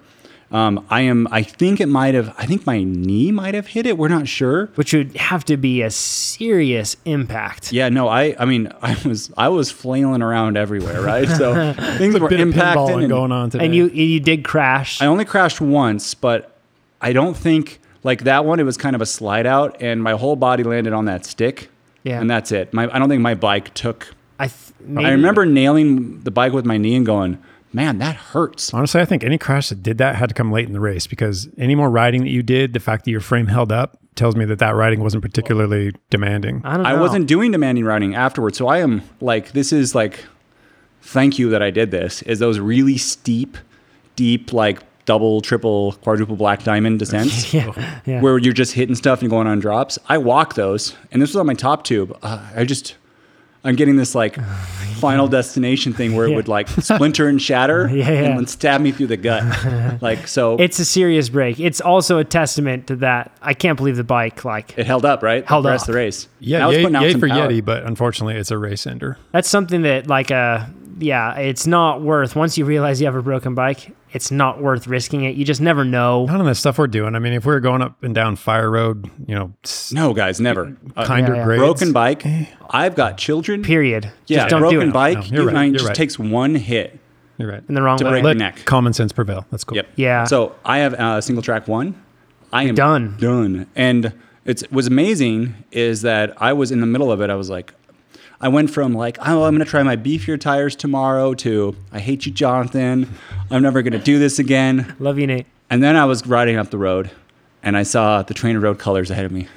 C: Um, I am. I think it might have. I think my knee might have hit it. We're not sure.
A: Which would have to be a serious impact.
C: Yeah. No. I. I mean, I was. I was flailing around everywhere. Right. So things were
B: Bit of
C: impacting.
B: pinballing
C: And
B: going on today.
A: And you you did crash.
C: I only crashed once, but I don't think like that one. It was kind of a slide out, and my whole body landed on that stick.
A: Yeah.
C: And that's it. My. I don't think my bike took.
A: I th- maybe,
C: I remember nailing the bike with my knee and going, man, that hurts.
B: Honestly, I think any crash that did that had to come late in the race, because any more riding that you did, the fact that your frame held up tells me that that riding wasn't particularly demanding.
A: I don't know.
C: I wasn't doing demanding riding afterwards. So I am like, this is like, thank you that I did this, is those really steep, deep, like double, triple, quadruple black diamond descents
A: Yeah. yeah.
C: where you're just hitting stuff and going on drops. I walk those, and this was on my top tube. Uh, I just, I'm getting this like final destination thing where it
A: Yeah.
C: would like splinter and shatter
A: Yeah, yeah.
C: and then stab me through the gut. Like, so
A: It's a serious break. It's also a testament to that. I can't believe the bike, like,
C: it held up, right?
A: Held
C: the rest
A: up.
C: of the race.
B: Yeah,
C: I was
B: yay,
C: putting out
B: yay
C: some
B: for
C: power.
B: Yeti, but unfortunately, it's a race ender.
A: that's something that, like, uh, yeah, it's not worth, once you realize you have a broken bike, it's not worth risking it. You just never know.
B: None of the stuff we're doing. I mean, if we were going up and down Fire Road, you know, s-
C: No, guys, never. Uh,
B: kinder
A: yeah, yeah.
B: grades.
C: broken bike. I've got children.
A: Period.
C: Yeah,
A: just don't
C: broken
A: do it.
C: bike.
B: No, you're
C: you
B: right,
C: mind
B: you're
C: just
B: right.
C: takes one hit.
B: You're right.
A: In the wrong
C: To
A: way.
C: break-
B: Let
C: neck.
B: common sense prevail. That's cool.
C: Yep.
A: Yeah.
C: So I have a single track one. I am
A: Done.
C: Done. And it's was amazing is that I was in the middle of it. I was like, I went from like, oh, I'm going to try my beefier tires tomorrow to I hate you, Jonathan. I'm never going to do this again.
A: Love you, Nate.
C: And then I was riding up the road, and I saw the Trainer Road colors ahead of me.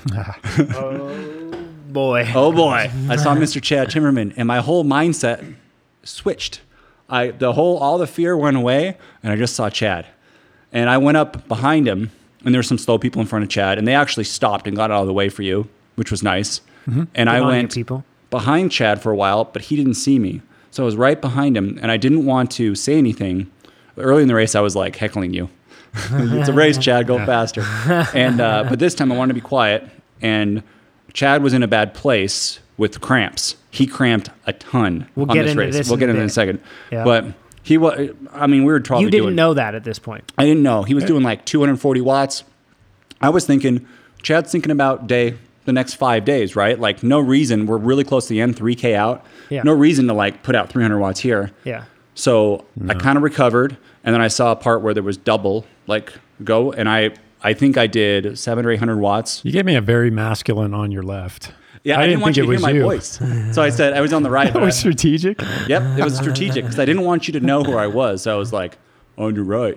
A: Boy.
C: Oh boy, I saw Mister Chad Timmerman, and my whole mindset switched. I the whole all the fear went away, and I just saw Chad, and I went up behind him, and there were some slow people in front of Chad, and they actually stopped and got out of the way for you, which was nice. And I
A: Good on you,
C: went
A: people.
C: behind Chad for a while, but he didn't see me, so I was right behind him, and I didn't want to say anything. Early in the race, I was like heckling you. It's a race, Chad. Go faster. And uh, but this time, I wanted to be quiet, and Chad was in a bad place with cramps. He cramped a ton
A: We'll
C: on
A: get
C: this
A: into
C: race.
A: this
C: we'll
A: in
C: get
A: a
C: into it in a
A: bit.
C: second.
A: Yeah.
C: But he was. I mean, we were probably
A: You didn't
C: doing.
A: know that at this point.
C: I didn't know he was doing like two hundred forty watts. I was thinking, Chad's thinking about day the next five days, right? Like no reason. We're really close to the end, three K out.
A: Yeah.
C: No reason to like put out three hundred watts here.
A: Yeah.
C: So I kind of recovered, and then I saw a part where there was double like go, and I I think I did seven or eight hundred watts.
B: You gave me a very masculine on your left.
C: Yeah, I, didn't, want you to hear my
B: you.
C: voice, so I said I was on the right.
B: That was strategic.
C: Yep, it was strategic because I didn't want you to know who I was. So I was like, on your right,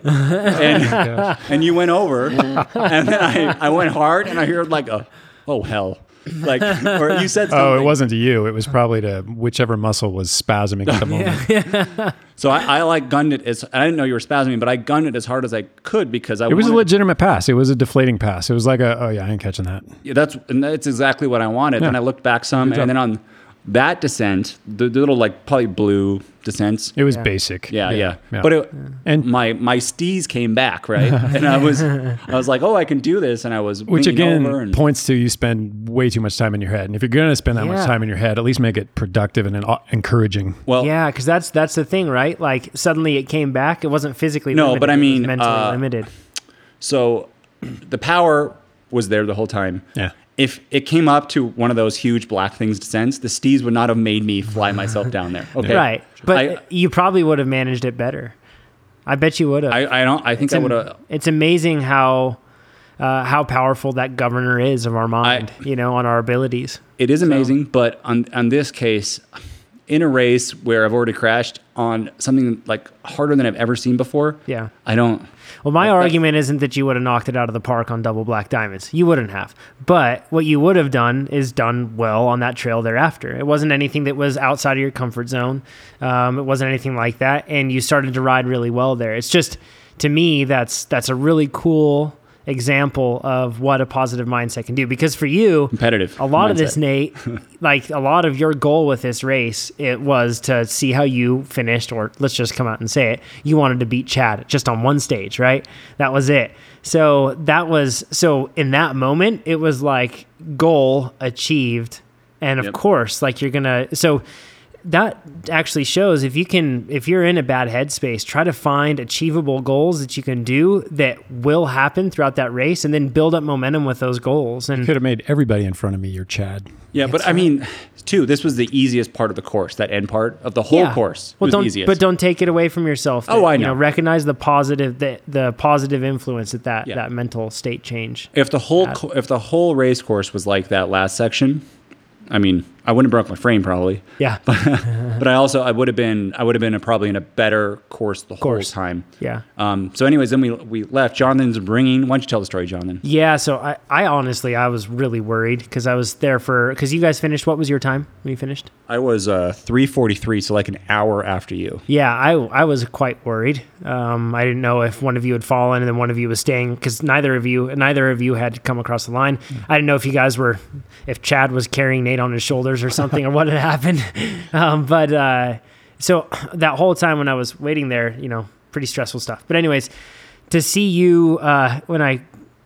C: and and you went over, and then I I went hard, and I heard like a oh hell, like or you said something.
B: Oh, it wasn't to you. It was probably to whichever muscle was spasming at the moment.
C: So I, I like gunned it as I didn't know you were spasming, but I gunned it as hard as I could because I
B: It was a
C: wanted-
B: legitimate pass. It was a deflating pass. It was like a, oh yeah, I ain't catching that.
C: Yeah, that's and that's exactly what I wanted.
B: Yeah.
C: And I looked back some,
B: Good job.
C: and then on that descent, the, the little like probably blue descents.
B: It was
A: Yeah.
B: basic.
C: Yeah, yeah,
B: yeah.
C: But it,
B: And-
C: my my steez came back, right? And I was I was like, oh, I can do this, and I was
B: Which
C: winging
B: again
C: over and,
B: points to you spend way too much time in your head. And if you're going to spend that
A: Yeah.
B: much time in your head, at least make it productive and en- encouraging.
C: well,
A: Yeah, because that's that's the thing, right? Like suddenly it came back. It wasn't physically
C: No,
A: limited,
C: but I
A: it was
C: mean,
A: mentally
C: uh,
A: limited.
C: so the power was there the whole time.
B: Yeah.
C: If it came up to one of those huge black things descents, the steez would not have made me fly myself down there. Okay,
A: Right, but
C: I-
A: you probably would have managed it better. I bet you would have.
C: I, I don't. I think I would have.
A: It's amazing how uh, how powerful that governor is of our mind. you know, on our abilities.
C: It is amazing, but on on this case, in a race where I've already crashed on something like harder than I've ever seen before,
A: Yeah.
C: I don't.
A: Well, my
C: That-
A: argument isn't that you would have knocked it out of the park on double black diamonds. You wouldn't have. But what you would have done is done well on that trail thereafter. It wasn't anything that was outside of your comfort zone. Um, it wasn't anything like that. And you started to ride really well there. It's just, to me, that's that's a really cool example of what a positive mindset can do. Because for you,
C: Competitive
A: a lot of
C: mindset.
A: this, Nate, like a lot of your goal with this race, it was to see how you finished, or let's just come out and say it. You wanted to beat Chad just on one stage, right? That was it. So that was, so in that moment, it was like goal achieved. And of
C: Yep.
A: course, like you're going to, so that actually shows if you can, if you're in a bad headspace, try to find achievable goals that you can do that will happen throughout that race, and then build up momentum with those goals. And
B: Could have made everybody in front of me your Chad.
C: Yeah, but I mean, too, this was the easiest part of the course, that end part of the whole
A: Yeah.
C: course
A: Well,
C: was
A: don't,
C: the easiest.
A: but don't take it away from yourself.
C: Oh, I
A: you
C: know.
A: Recognize the positive, the, the positive influence that that,
C: Yeah.
A: that mental state change.
C: if the whole co- if the whole race course was like that last section, I mean, I wouldn't have broke my frame probably.
A: Yeah.
C: But I also I would have been I would have been a, probably in a better course the
A: Course.
C: whole time.
A: Yeah.
C: Um. So, anyways, then we we left. Jonathan's bringing. Why don't you tell the story, Jonathan?
A: Yeah. So I, I honestly, I was really worried because I was there for, because you guys finished. What was your time when you finished?
C: I was uh three forty-three, so like an hour after you.
A: Yeah, I, I was quite worried. Um, I didn't know if one of you had fallen and then one of you was staying, because neither of you neither of you had come across the line. I didn't know if you guys were, if Chad was carrying Nate on his shoulders or something, or what had happened. Um, but uh, so that whole time when I was waiting there, you know, pretty stressful stuff. But anyways, to see you uh, when I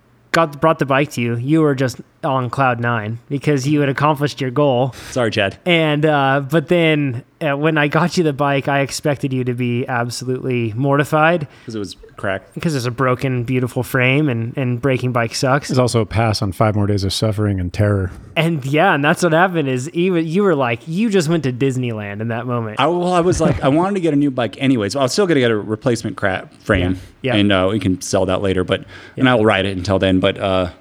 A: got brought the bike to you, you were just on cloud nine because you had accomplished your goal.
C: Sorry, Chad.
A: And uh, but then uh, when I got you the bike, I expected you to be absolutely mortified
C: Because it was cracked.
A: because it's a broken, beautiful frame, and, and breaking bike sucks.
B: There's also a pass on five more days of suffering and terror.
A: And yeah, and that's what happened is even you were like, you just went to Disneyland in that moment.
C: I, well, I was like, I wanted to get a new bike anyways. I was still going to get a replacement crap frame.
A: Yeah. Yeah.
C: And uh, we can sell that later, but and I will ride it until then. But uh,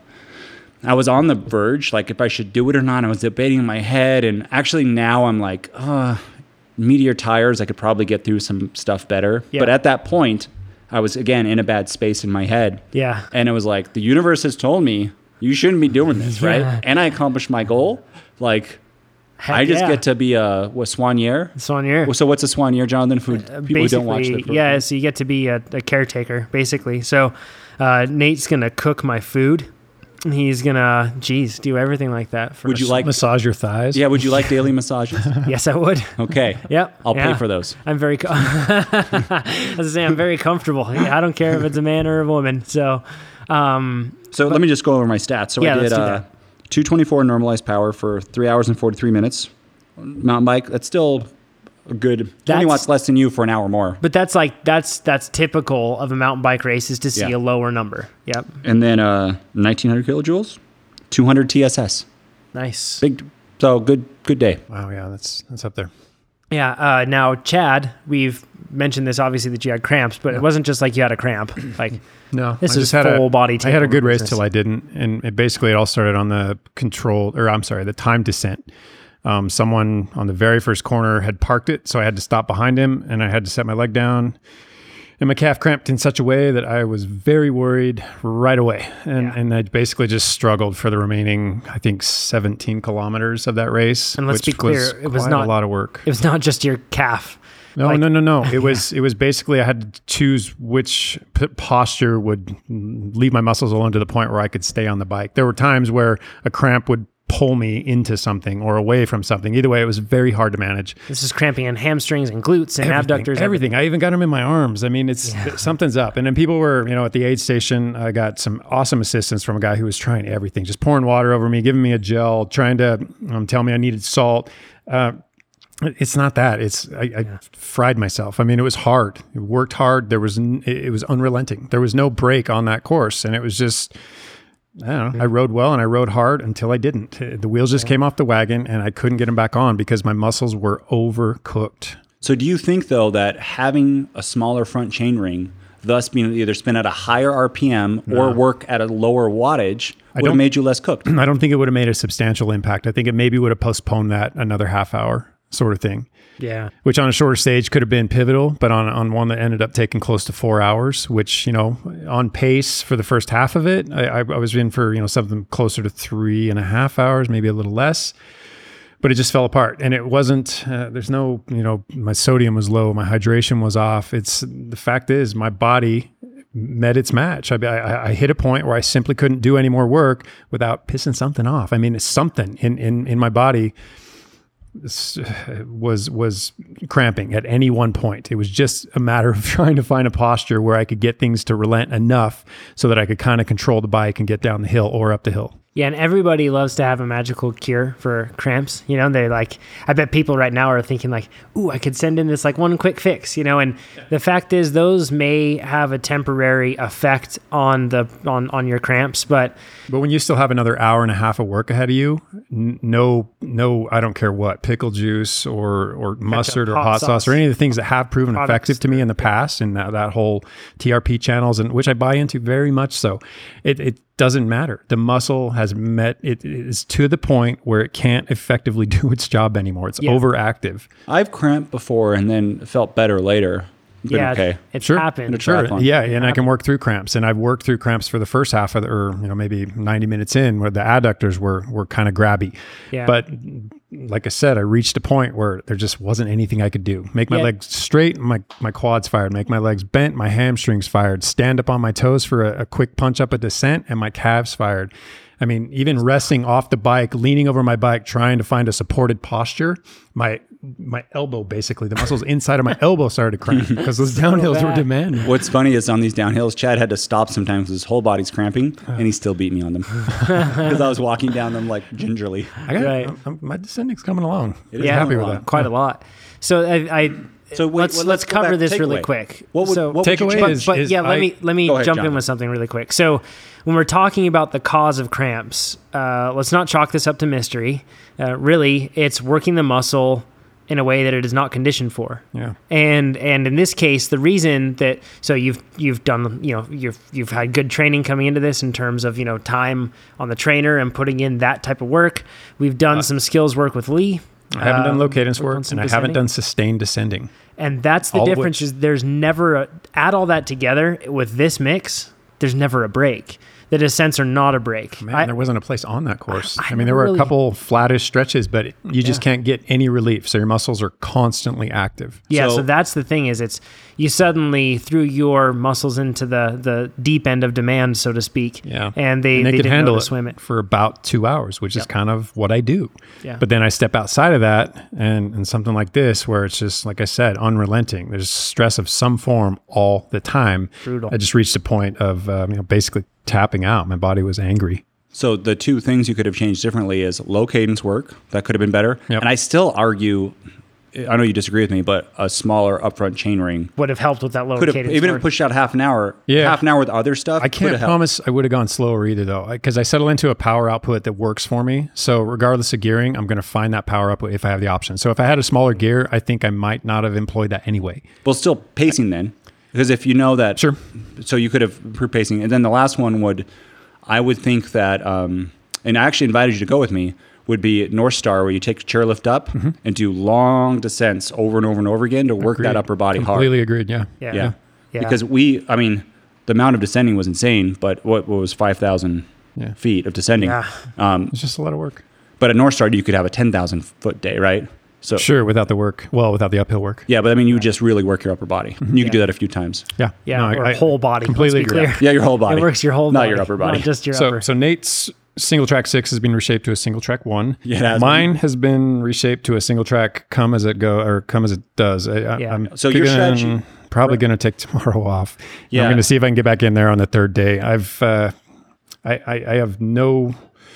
C: I was on the verge, like if I should do it or not. I was debating in my head, and actually now I'm like, uh, Meteor tires, I could probably get through some stuff better.
A: Yeah.
C: But at that point, I was again in a bad space in my head.
A: Yeah.
C: And it was like, the universe has told me you shouldn't be doing this,
A: Yeah.
C: right? And I accomplished my goal. Like,
A: Heck
C: I just
A: yeah.
C: get to be a what, Soigneur.
A: Soigneur.
C: Well, so what's a soigneur, Jonathan? For people who don't watch the
A: Basically,
C: program.
A: yeah, so you get to be a, a caretaker, basically. So uh, Nate's going to cook my food. He's going to, geez, do everything like that. For
C: Would you
A: us.
C: like?
B: Massage your thighs.
C: Yeah. Would you like daily massages?
A: Yes, I would.
C: Okay.
A: Yep.
C: I'll
A: yeah.
C: pay for those.
A: I'm very, co- as I say, I'm very comfortable. Yeah, I don't care if it's a man or a woman. So, um,
C: So let me just go over my stats. So
A: Yeah,
C: I did
A: let's do
C: uh,
A: that.
C: two twenty-four normalized power for three hours and forty-three minutes. Mountain bike. That's still a good twenty
A: That's-
C: watts less than you for an hour more.
A: but that's like, that's, that's typical of a mountain bike race, is to see
C: Yeah.
A: a lower number. Yep.
C: And then uh, nineteen hundred kilojoules, two hundred T S S.
A: Nice.
C: Big. So good. Good day.
B: Wow. Yeah. That's that's up there.
A: Yeah. Uh, now, Chad, we've mentioned this, obviously, that you had cramps, but it wasn't just like you had a cramp. Like,
B: No,
A: This
B: I
A: is
B: just had
A: full
B: a,
A: body
B: I had a
A: takeover
B: good race
A: business.
B: till I didn't, and it basically it all started on the control, or I'm sorry, the time descent. Um, someone on the very first corner had parked it, so I had to stop behind him, and I had to set my leg down. And my calf cramped in such a way that I was very worried right away, and
A: Yeah.
B: and I basically just struggled for the remaining, I think, seventeen kilometers of that race.
A: And let's
B: which
A: be clear, it was
B: quite
A: not-
B: a lot of work.
A: it was not just your calf.
B: No,
A: Like-
B: no, no, no. It was it was basically I had to choose which p- posture would leave my muscles alone to the point where I could stay on the bike. There were times where a cramp would pull me into something or away from something. Either way, it was very hard to manage.
A: This is cramping in hamstrings and glutes and
B: Everything,
A: abductors.
B: everything. I even got them in my arms. I mean, it's something's up. And then people were, you know, at the aid station. I got some awesome assistance from a guy who was trying everything, just pouring water over me, giving me a gel, trying to um, tell me I needed salt. Uh, It's not that. It's I, I fried myself. I mean, it was hard. It worked hard. There was n- it was unrelenting. There was no break on that course, and it was just I don't know. I rode well and I rode hard until I didn't. The wheels just came off the wagon, and I couldn't get them back on because my muscles were overcooked.
C: So do you think though that having a smaller front chainring, thus being able to either spin at a higher R P M or work at a lower wattage, would have
B: don't-
C: made you less cooked?
B: I don't think it would have made a substantial impact. I think it maybe would have postponed that another half hour, sort of thing.
A: Yeah.
B: Which on a shorter stage could have been pivotal, but on on one that ended up taking close to four hours, which, you know, on pace for the first half of it, I, I, I was in for, you know, something closer to three and a half hours, maybe a little less, but it just fell apart. And it wasn't, uh, there's no, you know, my sodium was low, my hydration was off. It's, the fact is my body met its match. I, I, I hit a point where I simply couldn't do any more work without pissing something off. I mean, it's something in, in, in my body was was cramping at any one point. It was just a matter of trying to find a posture where I could get things to relent enough so that I could kind of control the bike and get down the hill or up the hill.
A: Yeah, and everybody loves to have a magical cure for cramps. You know, they like, I bet people right now are thinking like, ooh, I could send in this like one quick fix, you know, and yeah. the fact is those may have a temporary effect on the, on, on your cramps, but.
B: But when you still have another hour and a half of work ahead of you, n- no, no, I don't care what, pickle juice or, or mustard or hot, hot sauce. sauce or any of the things that have proven products. effective to me in the past and that, that whole T R P channels, and which I buy into very much so. It, it doesn't matter. The muscle has met, it is to the point where it can't effectively do its job anymore. It's yeah. overactive.
C: I've cramped before and then felt better later. Been
A: yeah,
C: okay.
A: It's
B: sure.
A: happened.
B: Sure. Yeah, and I can work through cramps, and I've worked through cramps for the first half of the, or you know maybe ninety minutes in, where the adductors were were kind of grabby.
A: Yeah.
B: But like I said, I reached a point where there just wasn't anything I could do. Make my yeah. legs straight, my my quads fired. Make my legs bent, my hamstrings fired. Stand up on my toes for a, a quick punch up a descent, and my calves fired. I mean, even resting off the bike, leaning over my bike, trying to find a supported posture, my my elbow, basically, the muscles inside of my elbow started to cramp because those so downhills bad. were demanding.
C: What's funny is on these downhills, Chad had to stop sometimes because his whole body's cramping, and he still beat me on them because I was walking down them like gingerly.
B: I got,
A: right.
B: I'm, I'm, my descending's coming along.
C: It
A: yeah,
B: happy with
A: along.
B: that.
A: Quite yeah. a lot. So I... I So wait, let's well, let's, let's cover this really away. quick.
C: What would,
A: so
C: what
B: takeaway
A: but,
B: is,
A: but
B: is
A: yeah,
B: I,
A: let me let me
C: ahead,
A: jump
C: John.
A: in with something really quick. So when we're talking about the cause of cramps, uh, let's not chalk this up to mystery. Uh, really, it's working the muscle in a way that it is not conditioned for.
B: Yeah.
A: And and in this case, the reason that so you've you've done you know you've you've had good training coming into this in terms of you know time on the trainer and putting in that type of work. We've done uh, some skills work with Lee.
B: I haven't um, done low cadence work, and
A: descending.
B: I haven't done sustained descending.
A: And that's the
B: all
A: difference
B: which,
A: is there's never a, add all that together with this mix. There's never a break. The descents are not a break.
B: Man,
A: I,
B: there wasn't a place on that course. I,
A: I
B: mean, there were
A: really,
B: a couple flattish stretches, but you just yeah. can't get any relief. So your muscles are constantly active.
A: Yeah,
B: so,
A: so that's the thing is it's you suddenly threw your muscles into the, the deep end of demand, so to speak.
B: Yeah.
A: And they,
B: and they,
A: they
B: could
A: didn't
B: handle
A: know
B: it
A: to swim it
B: for about two hours, which
A: yep.
B: is kind of what I do.
A: Yeah.
B: But then I step outside of that and, and something like this, where it's just, like I said, unrelenting. There's stress of some form all the time.
A: Brutal.
B: I just reached a point of um, you know, basically tapping out. My body was angry.
C: So the two things you could have changed differently is low cadence work. That could have been better.
B: Yep.
C: And I still argue, I know you disagree with me, but a smaller upfront chain ring
A: would have helped with that low
C: could have,
A: cadence
C: even
A: work.
C: if it pushed out half an hour,
B: yeah.
C: half an hour with other stuff.
B: I can't promise I would have gone slower either, though, because I settle into a power output that works for me. So regardless of gearing, I'm going to find that power output if I have the option. So if I had a smaller gear, I think I might not have employed that anyway.
C: Well, still pacing then, because if you know that,
B: sure.
C: So you could have improved pacing, and then the last one would, I would think that, um, and I actually invited you to go with me, would be North Star, where you take chairlift up mm-hmm. and do long descents over and over and over again to work
B: agreed.
C: that upper body
B: Completely
C: hard.
B: Completely agreed, yeah.
A: Yeah.
C: yeah.
A: yeah.
C: Because we, I mean, the amount of descending was insane, but what, what was five thousand
B: yeah.
C: feet of descending?
A: Yeah.
C: Um,
B: it's just a lot of work.
C: But at North Star, you could have a ten thousand foot day, right? So
B: sure, without the work. Well, without the uphill work.
C: Yeah, but I mean, you would just really work your upper body. Mm-hmm. You could
A: yeah.
C: do that a few times.
B: Yeah.
A: Yeah,
B: no,
A: or
B: I,
A: whole body.
B: Completely
A: let's be
B: agree.
A: clear.
C: Yeah, your whole body.
A: It works your whole
C: not
A: body.
C: Not your upper body.
A: Not just your
B: so,
A: upper.
B: So Nate's single track six has been reshaped to a single track one.
C: Yeah,
B: Mine
C: been.
B: has been reshaped to a single track come as it go or come as it does. I,
A: yeah.
B: I'm
C: so your strategy
B: probably going to take tomorrow off.
C: Yeah.
B: I'm going to see if I can get back in there on the third day. I've uh, I, I I have no.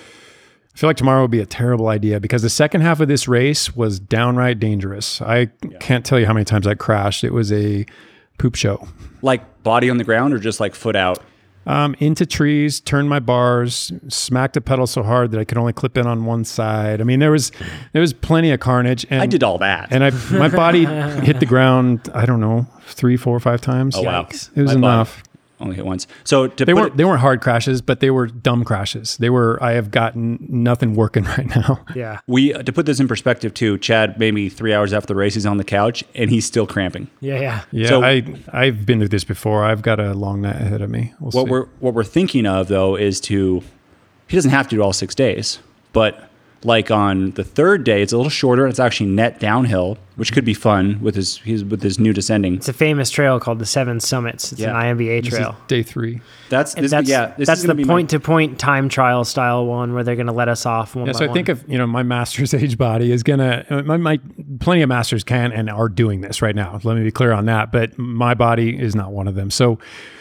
B: I feel like tomorrow would be a terrible idea because the second half of this race was downright dangerous. I yeah. can't tell you how many times I crashed. It was a poop show.
C: Like body on the ground or just like foot out?
B: Um, into trees, turned my bars, smacked the pedal so hard that I could only clip in on one side. I mean, there was there was plenty of carnage. And
C: I did all that.
B: And I my body hit the ground, I don't know, three, four, five times.
C: Oh, wow.
B: It was
C: my
B: enough.
C: Body. Only hit once. So to
B: they
C: put
B: weren't
C: it,
B: they weren't hard crashes, but they were dumb crashes. They were. I have gotten nothing working right now.
A: Yeah.
C: We to put this in perspective too. Chad, maybe three hours after the race, he's on the couch and he's still cramping.
A: Yeah, yeah,
B: yeah.
C: So,
B: I I've been through this before. I've got a long night ahead of me. We'll
C: what
B: see.
C: we're what we're thinking of though is to. He doesn't have to do all six days, but like on the third day, it's a little shorter. It's actually net downhill, which could be fun with his he's with his new descending.
A: It's a famous trail called the Seven Summits. It's
C: yeah.
A: an I M B A
B: This
A: trail.
B: is day three.
C: That's this,
A: that's
C: yeah. This
A: that's
C: is
A: the
C: be
A: point
C: my,
A: to point time trial style one where they're going to let us off. One
B: Yeah,
A: by
B: so I
A: one.
B: think of you know my master's age body is gonna my, my plenty of masters can and are doing this right now. Let me be clear on that, but my body is not one of them. So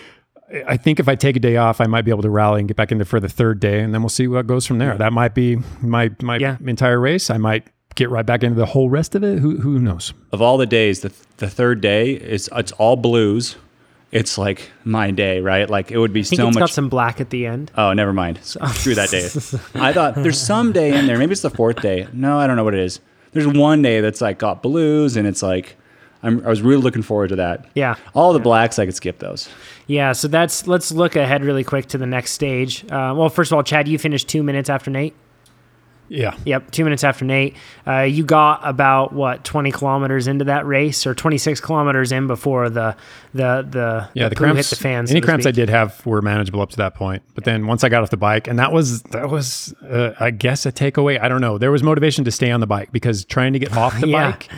B: I think if I take a day off, I might be able to rally and get back in there for the third day, and then we'll see what goes from there. That might be my my
A: Yeah.
B: entire race. I might get right back into the whole rest of it. Who who knows?
C: Of all the days, the the third day is it's all blues. It's like my day, right? Like it would be
A: I think
C: so
A: it's
C: much.
A: got some black at the end.
C: Oh, never mind. Screw that day. I thought there's some day in there. Maybe it's the fourth day. No, I don't know what it is. There's one day that's like got blues, and it's like I'm, I was really looking forward to that.
A: Yeah.
C: All the blacks, I could skip those.
A: Yeah, so that's let's look ahead really quick to the next stage. Uh, well, first of all, Chad, you finished two minutes after Nate.
B: Yeah.
A: Yep, two minutes after Nate. Uh, you got about what twenty kilometers into that race, or twenty-six kilometers in before the the the
B: Yeah,
A: the
B: the
A: poo
B: cramps.
A: hit the fans.
B: Any
A: so to
B: cramps I
A: speak.
B: did have were manageable up to that point. But then once I got off the bike, and that was that was uh, I guess a takeaway. I don't know. There was motivation to stay on the bike because trying to get off the
A: Yeah.
B: bike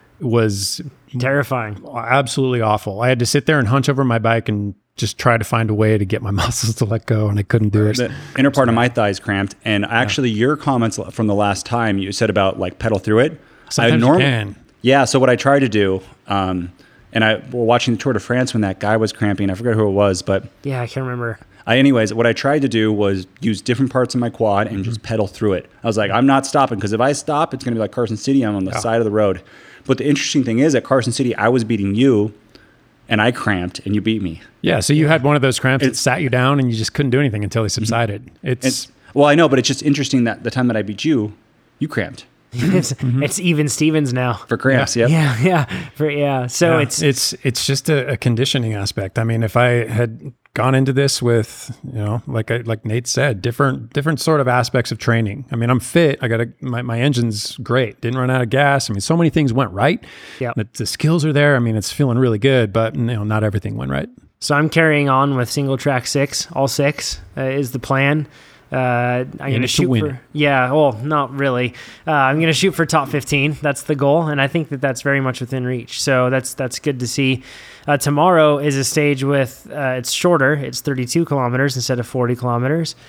B: was
A: Terrifying.
B: absolutely awful. I had to sit there and hunch over my bike and just try to find a way to get my muscles to let go, and I couldn't do it.
C: The inner part of my thighs cramped, and actually, your comments from the last time you said about like pedal through it.
B: Sometimes
C: norm-
B: you can.
C: Yeah. So what I tried to do, um, and I we're watching the Tour de France when that guy was cramping. I forget who it was, but
A: Yeah, I can't remember.
C: I, anyways, what I tried to do was use different parts of my quad and just pedal through it. I was like, I'm not stopping because if I stop, it's going to be like Carson City. I'm on the side of the road. But the interesting thing is, at Carson City, I was beating you, and I cramped, and you beat me.
B: Yeah, so you had one of those cramps that
C: It's-
B: sat you down, and you just couldn't do anything until they subsided. It's,
C: It's well, I know, but it's just interesting that the time that I beat you, you cramped
A: it's, it's even Stevens now.
C: for cramps. Yep.
A: Yeah, yeah, for, yeah. So
B: yeah,
A: it's
B: it's it's just a, a conditioning aspect. I mean, if I had gone into this with, you know, like I, like Nate said, different different sort of aspects of training. I mean, I'm fit. I got a my, my engine's great. Didn't run out of gas. I mean, so many things went right.
A: Yeah.
B: The, the skills are there. I mean, it's feeling really good, but you know, not everything went right.
A: So I'm carrying on with single track six, all six uh, is the plan. Uh, I'm going
B: it
A: to
B: to
A: shoot
B: win
A: for,
B: it.
A: yeah, well, not really. Uh, I'm going to shoot for top fifteen. That's the goal. And I think that that's very much within reach. So that's, that's good to see. Uh, tomorrow is a stage with, uh, it's shorter. It's thirty-two kilometers instead of forty kilometers.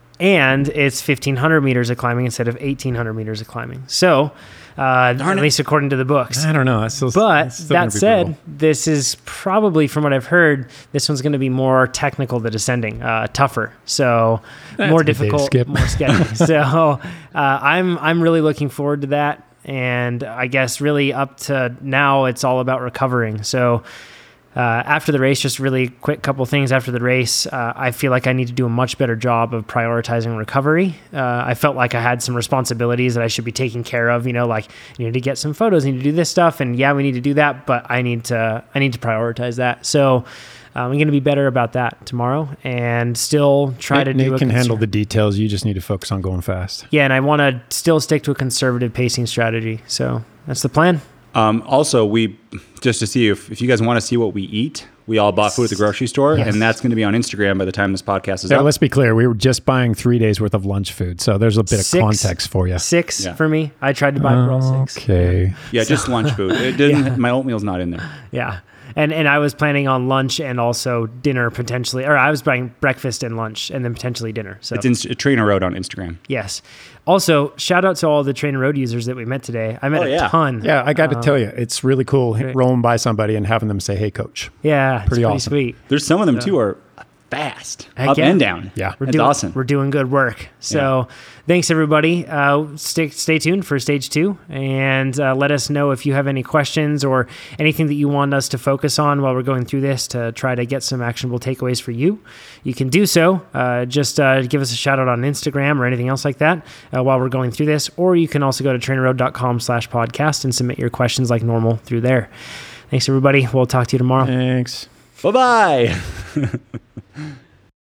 A: And it's fifteen hundred meters of climbing instead of eighteen hundred meters of climbing. So, uh, at
C: it.
A: least according to the books.
B: I don't know. It's still,
A: But
B: it's still gonna
A: that
B: be
A: said,
B: brutal.
A: this is probably, from what I've heard, this one's going to be more technical, the descending, uh, tougher. So
B: That's
A: more
B: a good day to
A: difficult,
B: skip.
A: more sketchy. so uh, I'm I'm really looking forward to that. And I guess really up to now, it's all about recovering. So uh, after the race, just really quick couple things after the race, uh, I feel like I need to do a much better job of prioritizing recovery. Uh, I felt like I had some responsibilities that I should be taking care of, you know, like you need to get some photos, you need to do this stuff. And yeah, we need to do that, but I need to, I need to prioritize that. So um, I'm going to be better about that tomorrow and still try
B: Nate,
A: to
B: Nate
A: do a
B: can handle
A: conser-
B: the details. You just need to focus on going fast.
A: Yeah. And I want to still stick to a conservative pacing strategy. So that's the plan.
C: Um, also, we just to see if, if you guys want to see what we eat, we all bought food at the grocery store,
A: Yes.
C: and that's going to be on Instagram by the time this podcast is
B: Yeah,
C: up.
B: let's be clear. We were just buying three days worth of lunch food, so there's a bit
A: Six.
B: of context for you.
A: Six
C: Yeah.
A: for me. I tried to buy for all six.
B: Okay.
C: Yeah, just lunch food. It didn't. My oatmeal's not in there.
A: Yeah. And and I was planning on lunch and also dinner potentially, or I was buying breakfast and lunch and then potentially dinner. So
C: It's in Trainer Road on Instagram.
A: yes. Also, shout out to all the Trainer Road users that we met today. I met
C: Oh,
A: a
C: yeah.
A: ton.
B: Yeah, I got to tell you, it's really cool
A: great.
B: rolling by somebody and having them say, "Hey, coach."
A: Yeah. It's
B: Pretty
A: pretty
B: awesome.
A: sweet.
C: There's some of them too are fast,
A: Heck
C: up
A: yeah.
C: and down.
B: Yeah.
A: We're
C: That's
A: doing,
C: awesome.
A: We're doing good work. So thanks everybody. Uh, stay, stay tuned for stage two and uh, let us know if you have any questions or anything that you want us to focus on while we're going through this to try to get some actionable takeaways for you. You can do so. Uh, just uh, give us a shout out on Instagram or anything else like that uh, while we're going through this. Or you can also go to trainerroad.com slash podcast and submit your questions like normal through there. Thanks everybody. We'll talk to you tomorrow.
B: Thanks.
C: Bye bye.